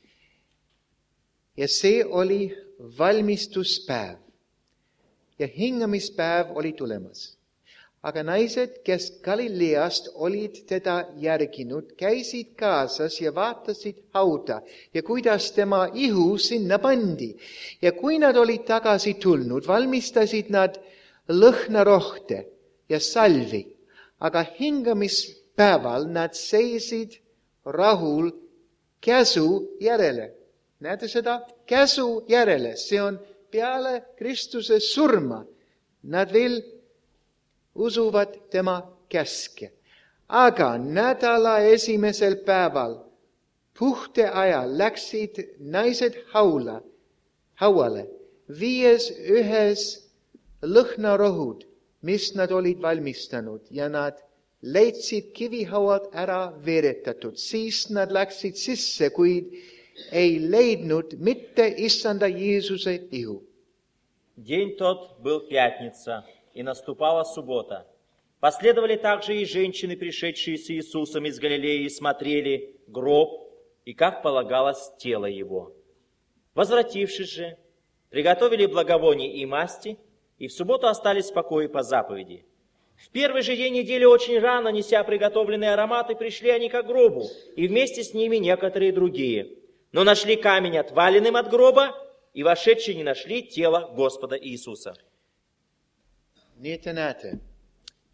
ja see oli valmistuspäev ja hingamispäev oli tulemas. Aga naised, kes Galileast olid teda järginud, käisid kaasas ja vaatasid hauda ja kuidas tema ihu sinna pandi. Ja kui nad olid tagasi tulnud, valmistasid nad lõhnarohte ja salvi. Aga hingamispäeval nad seisid rahul käsu järele. Näete seda? Käsu järele. See on peale Kristuse surma. Nad veel usuvad tema käske. Aga nädala esimesel päeval, puhte ajal, läksid naised hauale, viies ühes lõhnarohud, mis nad olid valmistanud ja nad leidsid kivihauad ära veeretatud. Siis nad läksid sisse, kuid ei leidnud mitte issanda Jeesuse ihu. День тот был пятница, и наступала суббота. Последовали также и женщины, пришедшие с Иисусом из Галилеи, и смотрели гроб, и, как полагалось, тело его. Возвратившись же, приготовили благовония и масти, и в субботу остались в покое по заповеди. В первый же день недели очень рано, неся приготовленные ароматы, пришли они к гробу, и вместе с ними некоторые другие. Но нашли камень отваленным от гроба, и вошедшие не нашли тело Господа Иисуса. Nii et te näete,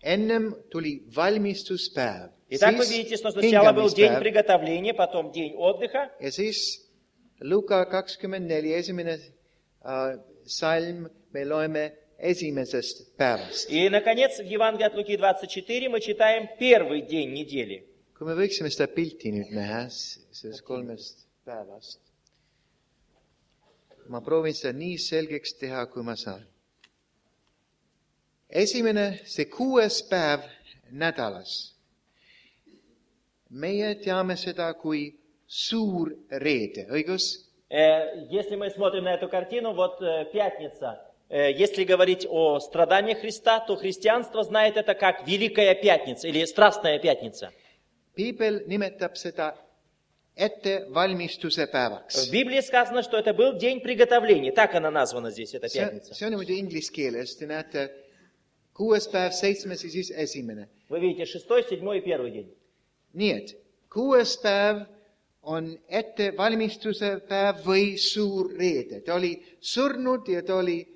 ennem tuli valmistuspäev. Итак, вы видите, что сначала был день приготовления, потом день отдыха. Ja siis Luka 24, esimene salm, me loeme esimesest päevast. И, наконец, в Евангелии от Луки 24 мы читаем первый день недели. Kui me võiksime seda pilti nüüd näha, sellest 3 päevast. Ma proovin seda nii selgeks teha, kui ma saan. Esimene, see 6. päev nädalas. Meie teame seda kui suur reede, õigus? Если мы смотрим на эту картину, вот пятница. Если говорить о страданиях Христа, то христианство знает это как Великая Пятница или Страстная Пятница. Piibel nimetab seda ettevalmistuse päevaks. В Библии сказано, что это был день приготовления. Так она названа здесь, эта пятница. See on muidu inglise keeles. Te näete 6. päev, 7. ja siis esimene. Вы видите 6, 7 и 1 день. Nii et 6. päev on ettevalmistuse päev või suur reede. Ta oli surnud ja ta oli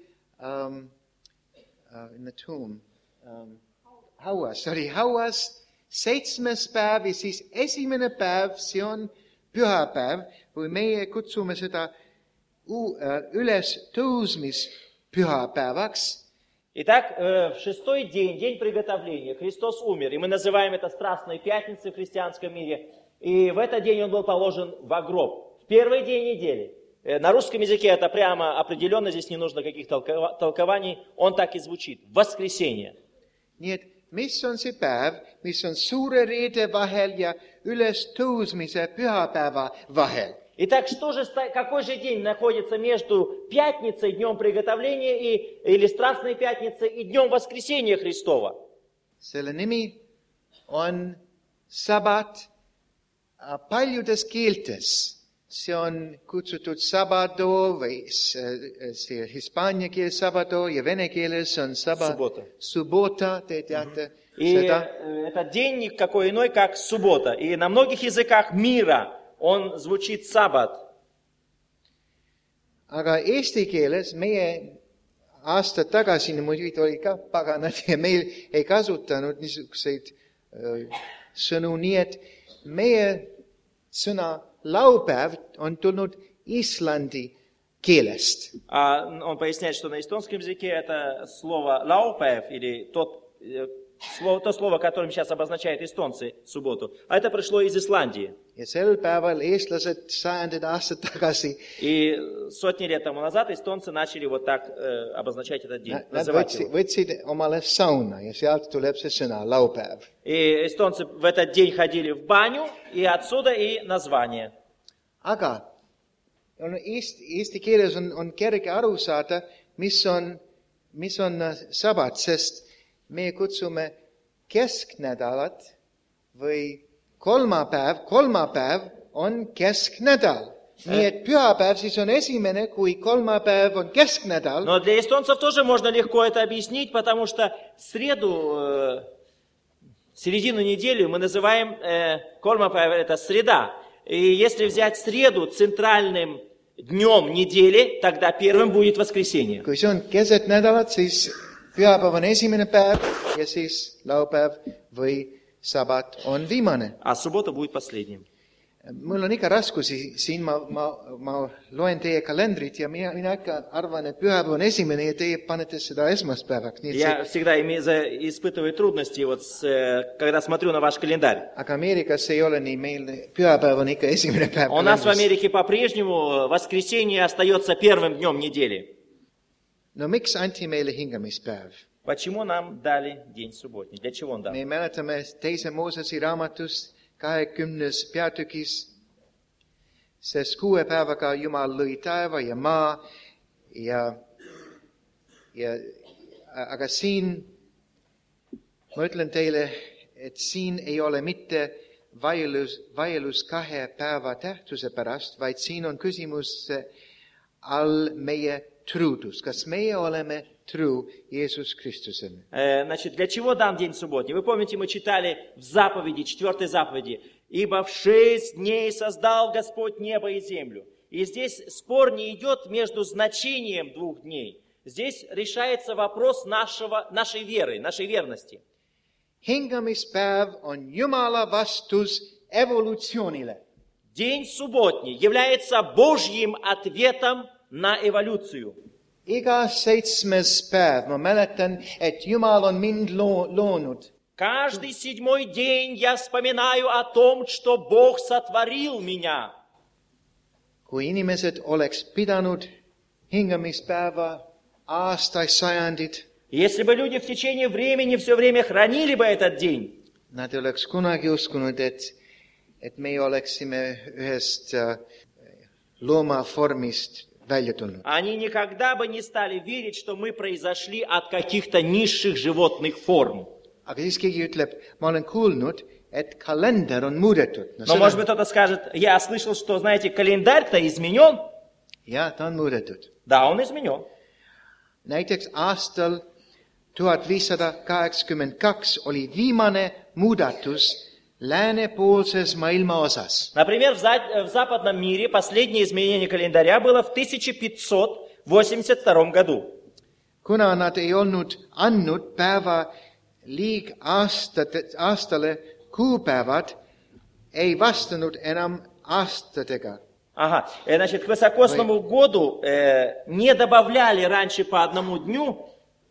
in the tomb. Hauas. Ta oli hauas 7. päev ja siis esimene päev, see on pühapäev, või meie kutsume seda üles tõusmispühapäevaks. Итак, в 6-й день, день приготовления, Христос умер, и мы называем это Страстной Пятницей в христианском мире. И в этот день Он был положен в гроб. В первый день недели. На русском языке это прямо определенно, здесь не нужно каких-то толкований, он так и звучит. Воскресенье. Nii et mis on see päev, mis on suure reede vahel ja ülestõusmise pühapäeva vahel? Итак, какой же день находится между пятницей, днем приготовления, или Страстной Пятницей, и днем Воскресения Христова? Selle nimi on sabat paljudes keeltes. See on kutsutud sabado või see hispaania keeles sabado ja vene keeles on subota, te teate seda. Этот день никакой иной, как суббота. И на многих языках мира он звучит саббат. Aga eesti keeles meie aastad tagasi muidugi oli ka paganad ja meil ei kasutanud niisuguseid sõnu, nii et meie sõna laupäev on tulnud Islandi keelest. Он поясняет, что на эстонском языке это слово laupäev, или то слово, которым сейчас обозначают эстонцы субботу, а это пришло из Исландии. Ja sel päeval eestlased sajandid aastad tagasi И сотни лет тому назад эстонцы начали вот так обозначать этот день. Nad võtsid omale sauna ja sealt tuleb see sõna laupäev. И эстонцы в этот день ходили в баню, и отсюда и название. Aga eesti keeles on kerge aru saada, mis on sabat, sest me kutsume kesknädalat või kolmapäev on kesknädal. Nii et pühapäev siis on esimene, kui kolmapäev on kesknädal. Но для эстонцев тоже можно легко это объяснить, потому что среду, середину недели мы называем kolmapäev, это среда. И если взять среду центральным днем недели, тогда первым будет воскресенье. Kui see on keset nädalat, siis pühapäev on esimene päev ja siis laupäev või sabat on viimane. А суббота будет последним. Mul on ikka raskusi siin, ma loen teie kalendrit ja mina ikka arvan, et pühapäev on esimene ja teie panete seda esmaspäevaks. Я всегда испытываю трудности, когда смотрю на ваш календарь. Aga Ameerikas ei ole nii, meil pühapäev on ikka esimene päev. У нас в Америке по-прежнему воскресенье остается первым днем недели. No miks anti meile hingamispäev? Почему нам дали день субботний? Для чего он дал? Me mäletame teise Moosesi raamatust 20. peatükis, sest 6 päevaga Jumal lõi taeva ja maa aga siin ma ütlen teile, et siin ei ole mitte vaielus 2 päeva tähtsuse pärast, vaid siin on küsimus all meie truudus. Kas meie oleme true Jeesus Kristusele? Значит, для чего дан день субботний? Вы помните, мы читали в заповеди, 4 заповеди. «Ибо в 6 дней создал Господь небо и землю». И здесь спор не идет между значением 2 дней. Здесь решается вопрос нашей веры, нашей верности. hingamispäev on Jumala vastus evolutsioonile. День субботний является Божьим ответом на эволюцию. Iga 7. päev, ma mäletan, et Jumal on mind loonud. Каждый 7-й день я вспоминаю о том, что Бог сотворил меня. Kui inimesed oleks pidanud hingamispäeva aastaid, sajandid, Если бы люди в течение времени все время хранили бы этот день, nad ei oleks kunagi uskunud, et meie oleksime ühest loomavormist välja tulnud. они никогда бы не стали верить, что мы произошли от каких-то низших животных форм. Aga siis keegi ütleb, ma olen kuulnud, et kalender on muudetud. Но, может быть, кто-то скажет, я слышал, что, знаете, календарь-то изменен. Jah, ta on muudetud. Да, он изменен. Näiteks aastal 1582 oli viimane muudatus läänepoolses maailmaosas. Например, в западном мире последнее изменение календаря было в 1582 году. Kuna nad ei olnud andnud päeva aastale kuupäevad, ei vastanud enam aastatega. Ага, значит, к высокосному году не добавляли раньше по одному дню.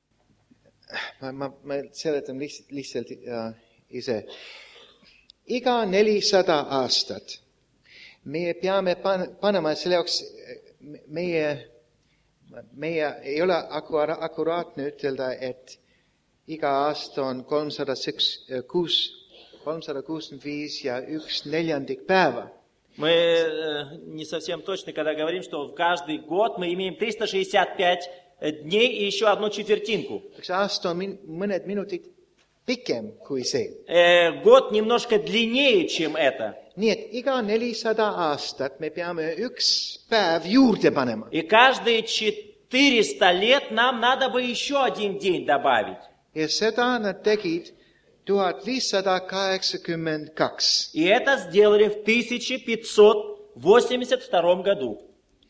Ma seletan lihtsalt ise. Iga 400 aastat meie peame panema selle jaoks, meie ei ole akuraatne ütelda, et iga aasta on 365 ja 1/4 päeva. Мы не совсем точны, когда говорим, что в каждый год мы имеем 365 дней и еще одну четвертинку. Üks aasta on mõned minutid pikem kui see. Год немножко длиннее, чем это. Nii et iga 400 aastat me peame üks päev juurde panema. И каждые 400 лет нам надо бы еще один день добавить. Ja seda nad tegid 1582. И это сделали в 1582 году.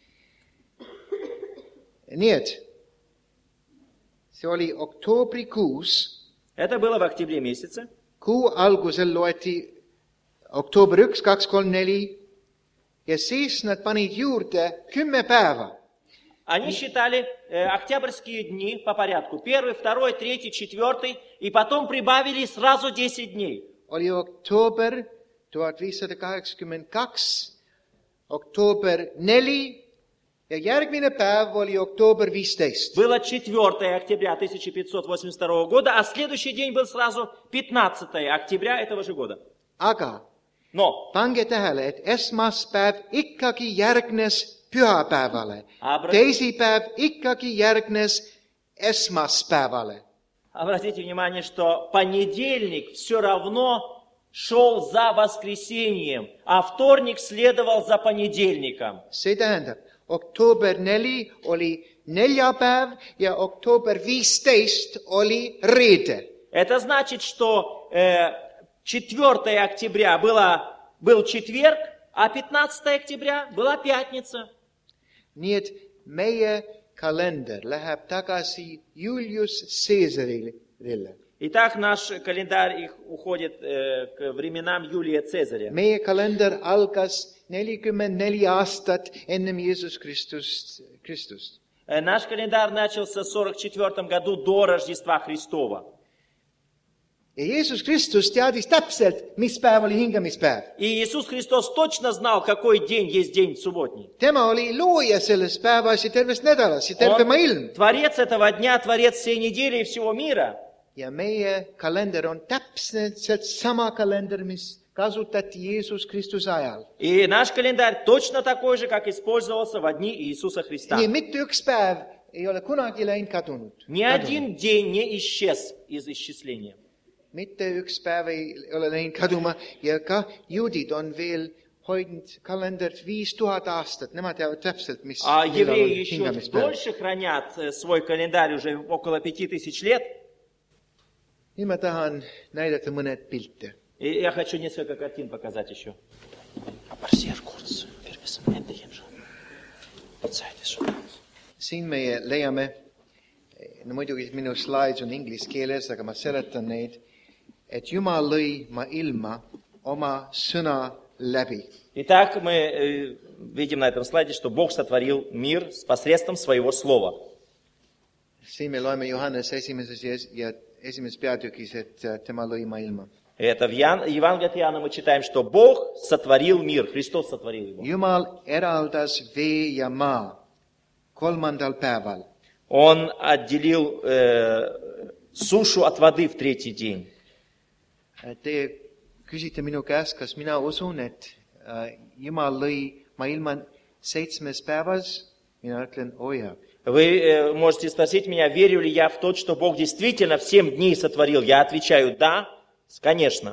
Nii et see oli oktoobrikuus. Это было в октябре месяце. Kuu algusel loeti oktoober 1, 2, 3, 4 ja siis nad panid juurde 10 päeva. Они считали октябрьские дни по порядку. 1, 2, 3, 4, и потом прибавили сразу 10 дней. Oli oktoober 1582, oktoober 4 ja järgmine päev oli oktoober 15. Было 4 октября 1582 года, а следующий день был сразу 15 октября этого же года. Aga Но pange tähele, et esmaspäev ikkagi järgnes pühapäevale. Teisipäev ikkagi järgnes esmaspäevale. обратите внимание, что понедельник все равно шел за воскресением, а вторник следовал за понедельником. See tähendab, oktoober 4 oli neljapäev ja oktoober 15 oli reede. Это значит, что 4 октября был четверг, а 15 октября была пятница. Nii et meie kalender läheb tagasi Julius Caesarile. Итак, наш календарь уходит к временам Юлия Цезаря. Meie kalender algas 44 aastat ennem Jeesus Kristust. Наш календарь начался в 44 году до Рождества Христова. Ja Jeesus Kristus teadis täpselt, mis päev oli hingamispäev. И Иисус Христос точно знал, какой день есть день субботний. Tema oli looja selles päevas ja tervest nädalas ja terve maailm. Творец этого дня, Творец всей недели и всего мира. Ja meie kalender on täpselt sama kalender, mis kasutati Jeesus Kristuse ajal. И наш календарь точно такой же, как использовался в дни Иисуса Христа. Nii mitte üks päev ei ole kunagi läinud kadunud. Ни один день не исчез из исчисления. Mitte üks päev ei ole läinud kaduma ja ka juudid on veel hoidnud kalendrit 5000 aastat. Nemad teavad täpselt, mis А евреи еще дольше хранят свой календарь, уже около 5000 лет. Nüüd ma tahan näidata mõned pilte. И я хочу несколько картин показать еще. Siin me leiame, no muidugi minu slides on inglise keeles, aga ma seletan neid. et Jumal lõi maailma oma sõna läbi. Итак, мы видим на этом слайде, что Бог сотворил мир с посредством своего слова. Siin me loeme Johannese esimeses peatükis, et tema lõi maailma. Это в Евангелии от Иоанна мы читаем, что Бог сотворил мир, Христос сотворил его. Jumal eraldas vee ja maa 3. päeval. Он отделил сушу от воды в 3-й день. Te küsite minu käest, kas mina usun, et Jumal lõi maailma 7. päevas? Mina ütlen, jah. Вы можете спросить меня, верю ли я в то, что Бог действительно в 7 дней сотворил. Я отвечаю, да, конечно.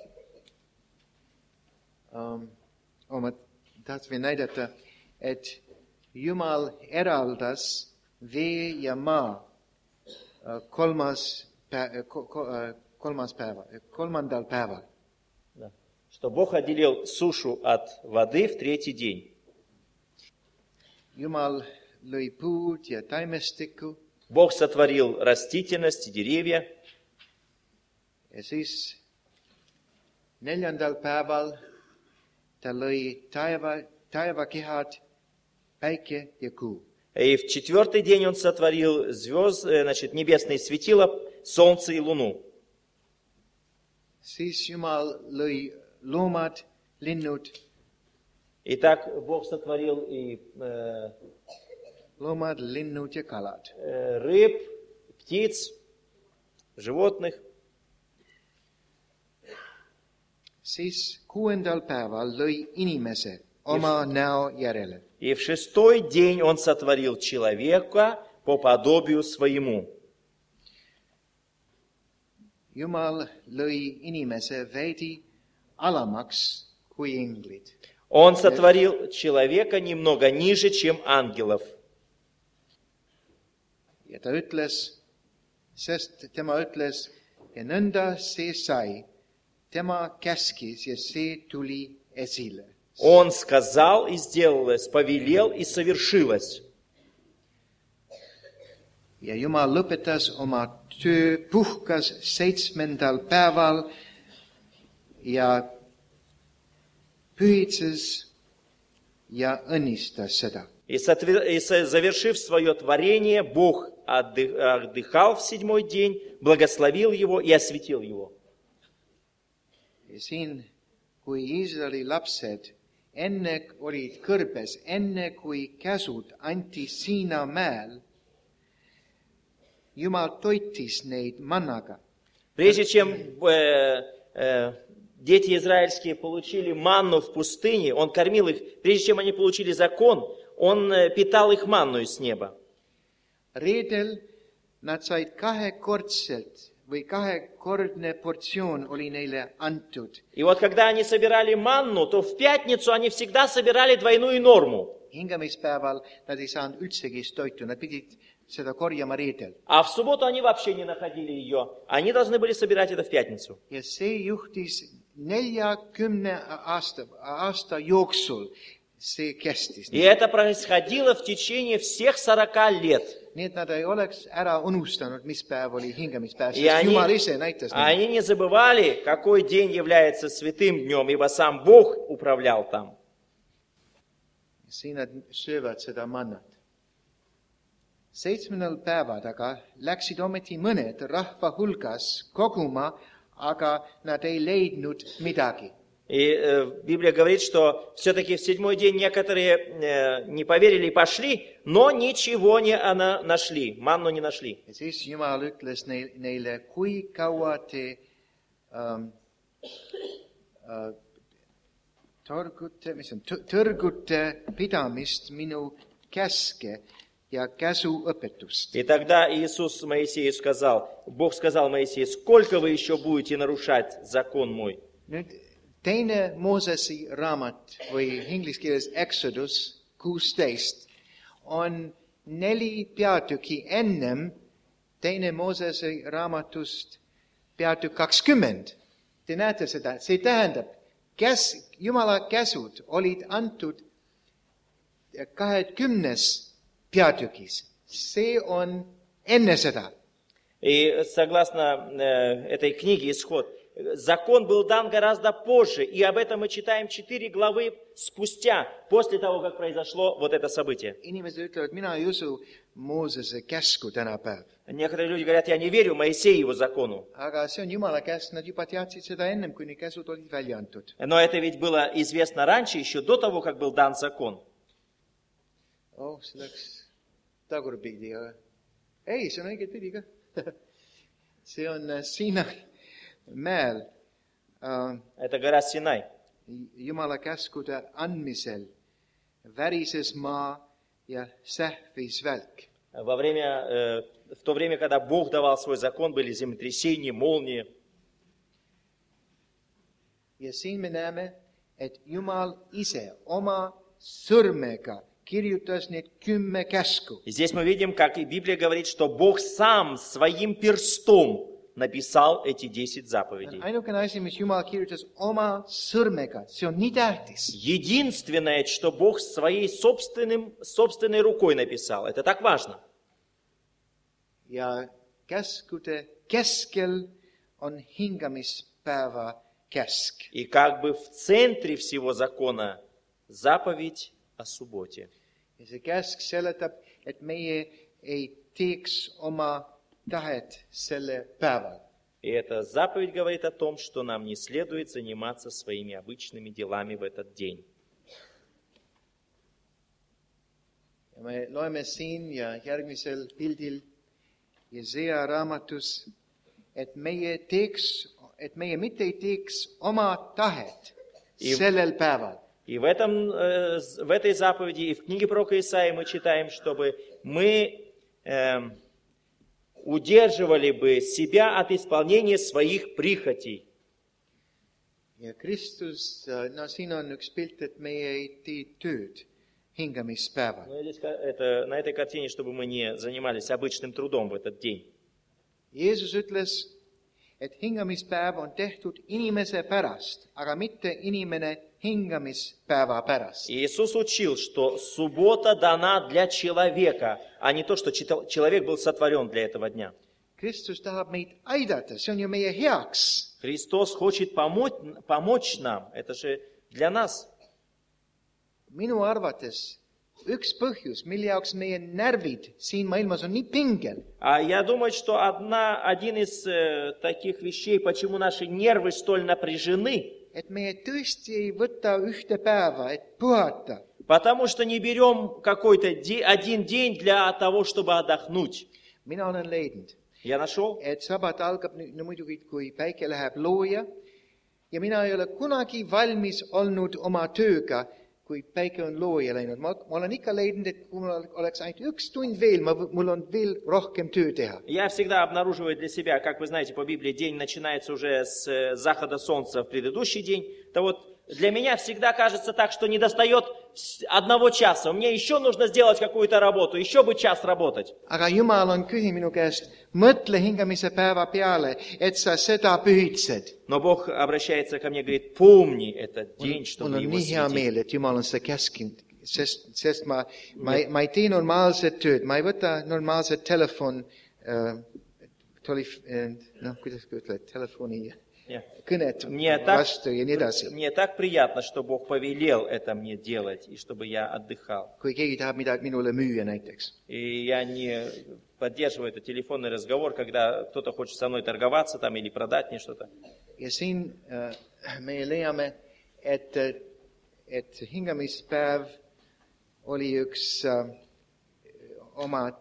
Ma tahtsin näidata, et Jumal eraldas vee ja maa 3. päeval. Что Бог отделил сушу от воды в 3-й день. Jumal lõi puud ja taimestiku. Бог сотворил растительность и деревья. Ja siis 4. päeval ta lõi taevakehad, päike ja kuu. И в 4-й день Он сотворил небесные светила, солнце и луну. Siis Jumal lõi loomad, linnud. Итак, Бог сотворил и loomad, linnud ja kalad. Рыб, птиц, животных. Siis 6. päeval lõi inimese oma näo järele. И в 6-й день Он сотворил человека по подобию своему. Jumal lõi inimese veidi alamaks kui inglid. Он сотворил человека немного ниже, чем ангелов. Ja ta ütles, sest tema ütles, ja nõnda see sai, tema käskis ja see tuli esile. Он сказал и сделалось, повелел и совершилось. Ja Jumal lõpetas oma töö, puhkas 7. päeval ja pühitses ja õnnistas seda. И завершив свое творение, Бог отдыхал в 7-й день, благословил его и осветил его. Ja siin, kui Iisraeli lapsed enne olid kõrbes, enne kui käsud anti Siina mäel, Jumal toitis neid mannaga. Прежде чем дети израильские получили манну в пустыне, Он кормил их. Прежде чем они получили закон, Он питал их манной с неба. Reedel nad said kahekordne portsioon oli neile antud. И вот когда они собирали манну, то в пятницу они всегда собирали двойную норму. Hingamispäeval nad ei saanud üldsegi toitu, nad pidid seda korjama reedel. А в субботу они вообще не находили ее. Они должны были собирать это в пятницу. Ja see juhtis 40 aasta jooksul. See kestis. И это происходило в течение всех 40 лет. Nii et nad ei oleks ära unustanud, mis päev oli hingamispäev, И sest Jumal ise näitas neile. они не забывали, какой день является святым днем, ибо сам Бог управлял там. Siin nad söövad seda mannat. 7. päevad aga läksid ometi mõned rahva hulgas koguma, aga nad ei leidnud midagi. И Библия говорит, что все-таки в 7-й день некоторые не поверили и пошли, но ничего не нашли, манну не нашли. Ja siis Jumal ütles neile, kui kaua te tõrgute pidamist minu käske ja käsuõpetust. И тогда Иисус Моисею сказал, Бог сказал Моисею, сколько вы еще будете нарушать закон мой? Nüüd teine Moosesi raamat või inglise keeles Exodus 16 on 4 peatüki ennem teine Moosesi raamatust peatükk 20. Te näete seda, see tähendab, Jumala käsud olid antud 20. peatükis. See on enne seda. И согласно этой книге «Исход», закон был дан гораздо позже, и об этом мы читаем 4 главы спустя, после того, как произошло вот это событие. Inimesed ütlevad, mina ei usu Moosese käsku tänapäev. Некоторые люди говорят, я не верю Моисееву закону. Aga see on Jumala käsk, nad juba teadsid seda ennem, kui need käsud olid välja antud. Но это ведь было известно раньше, еще до того, как был дан закон. See läks tagurpidi, aga ei, see on õiget pidi ka. See on Siinai mäel Это гора Синай. Jumala käskude andmisel värises maa ja sähvis välk. В то время, когда Бог давал свой закон, были землетрясения, молнии. Ja siin me näeme, et Jumal ise oma sõrmega kirjutas need 10 käsku. И здесь мы видим, как и Библия говорит, что Бог сам своим перстом написал эти 10 заповедей. Ainukene asi, mis Jumal kirjutas oma sõrmega, see on nii tähtis. Единственное, что Бог своей собственной рукой написал, это так важно. Ja käskude keskel on hingamispäeva käsk. И как бы в центре всего закона заповедь о субботе. Ja see käsk seletab, et meie ei teeks oma tahet selle päeval. И эта заповедь говорит о том, что нам не следует заниматься своими обычными делами в этот день. Ja me loeme siin ja järgmisel pildil Jesea raamatus, et meie mitte ei teeks oma tahet sellel päeval. И в этой заповеди, и в книге пророка Исаии мы читаем, чтобы мы удерживали бы себя от исполнения своих прихотей. Ja Kristus, siin on üks pilt, et meie ei tee tööd hingamispäeval. На этой картине, чтобы мы не занимались обычным трудом в этот день. Jeesus ütles, et hingamispäev on tehtud inimese pärast, aga mitte inimene hingamispäeva pärast. Иисус учил, что суббота дана для человека, а не то, что человек был сотворен для этого дня. Kristus tahab meid aidata, see on ju meie heaks. Христос хочет помочь нам, это же для нас. Minu arvates üks põhjus, mille jaoks meie närvid siin maailmas on nii pingel. Я думаю, что один из таких вещей, почему наши нервы столь напряжены, Et meie tõesti ei võta ühte päeva, et puhata. Потому что не берем какой-то один день для того, чтобы отдохнуть. Mina olen leidnud, Я нашел, et sabat algab muidugi, kui päike läheb looja. Ja mina ei ole kunagi valmis olnud oma tööga, kui päike on looja läinud. Ma olen ikka leidnud, et kui mul oleks ainult üks tund veel, mul on veel rohkem töö teha. Я всегда обнаруживаю для себя, как вы знаете по Библии, день начинается уже с захода солнца в предыдущий день. То вот для меня всегда кажется так, что недостает 1 часа. Мне еще нужно сделать какую-то работу, еще бы час работать. Aga Jumal on küsinud minu käest, mõtle hingamise päeva peale, et sa seda pühitsed. Но Бог обращается ко мне и говорит, помни этот день, чтобы его Mul on nii hea светить. meel, et Jumal on seda käskinud, sest ma ei tee normaalset tööd, ma ei võta normaalset telefoni, kuidas ütled, telefoni kõnet vastu ja nii edasi. Мне так приятно, что Бог повелел это мне делать, и чтобы я отдыхал. Kui keegi tahab midagi minule müüa näiteks. И я не поддерживаю этот телефонный разговор, когда кто-то хочет со мной торговаться там или продать мне что-то. Ja siin me leiame, et hingamispäev oli üks oma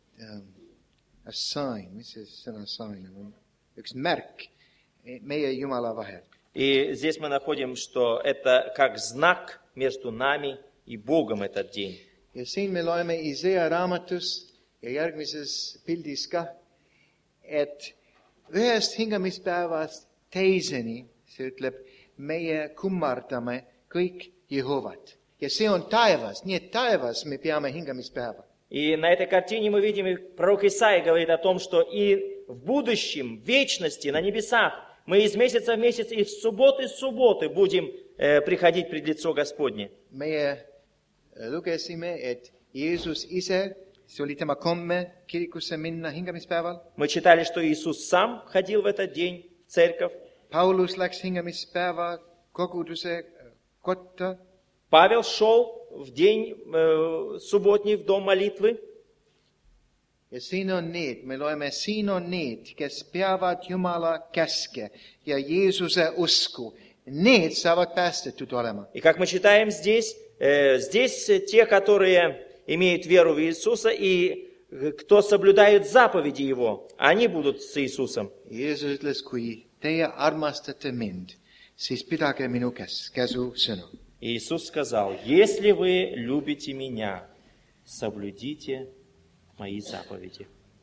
sign, mis see sõna sign on? Üks märk meie Jumala vahel. И здесь мы находим, что это как знак между нами и Богом этот день. Ja siin me loeme Isaiah raamatus ja järgmises pildis ka, et ühest hingamispäevast teiseni, see ütleb, meie kummardame kõik Jehovat. Ja see on taevas, nii et taevas me peame hingamispäeva. И на этой картине мы видим, пророк Исаия говорит о том, что и в будущем, в вечности, на небесах, мы из месяца в месяц и в субботы будем приходить пред лицо Господне. Meie lugesime, et Jeesus ise, see oli tema komme kirikusse minna hingamispäeval. Мы читали, что Иисус сам ходил в этот день в церковь. Paulus läks hingamispäeva koguduse kotta. Павел шел в день субботний в дом молитвы. Ja siin on need, me loeme, siin on need, kes peavad Jumala käske ja Jeesuse usku. Need saavad päästetud olema. И как мы читаем здесь, здесь те, которые имеют веру в Иисуса и кто соблюдает заповеди Его, они будут с Иисусом. Jeesus ütles, kui teie armastate mind, siis pidage minu käsu sõnu. Иисус сказал, если вы любите Меня, соблюдите Мои заповеди.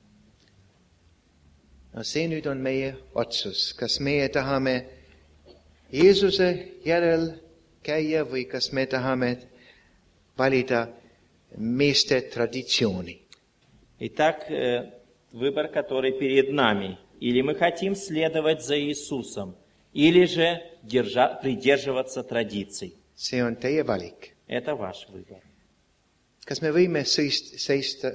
No see nüüd on meie otsus, kas meie tahame Jeesuse järel käia või kas me tahame valida meeste traditsiooni. Итак, выбор, который перед нами. Или мы хотим следовать за Иисусом, или же придерживаться традиций. See on teie valik. Это ваш выбор. Kas me võime seista,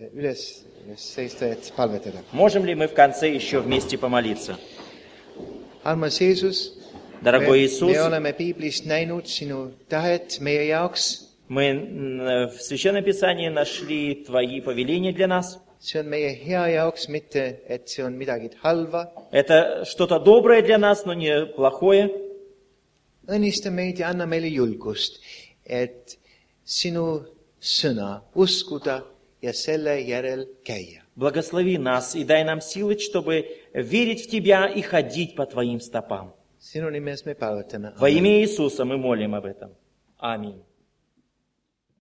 et palvetada? Можем ли мы в конце еще вместе помолиться? Armas Jeesus, Дорогой Иисус, me oleme Piiblist näinud sinu tahet meie jaoks. мы в Священном Писании нашли Твои повеления для нас. See on meie hea jaoks, mitte et see on midagi halva. Это что-то доброе для нас, но не плохое. Õnnista meid ja anna meile julgust, et sinu sõna uskuda ja selle järel käia. Благослови нас и дай нам силы, чтобы верить в Тебя и ходить по Твоим стопам. Sinu nimes me palvetame. Во имя Иисуса мы молим об этом. Аминь.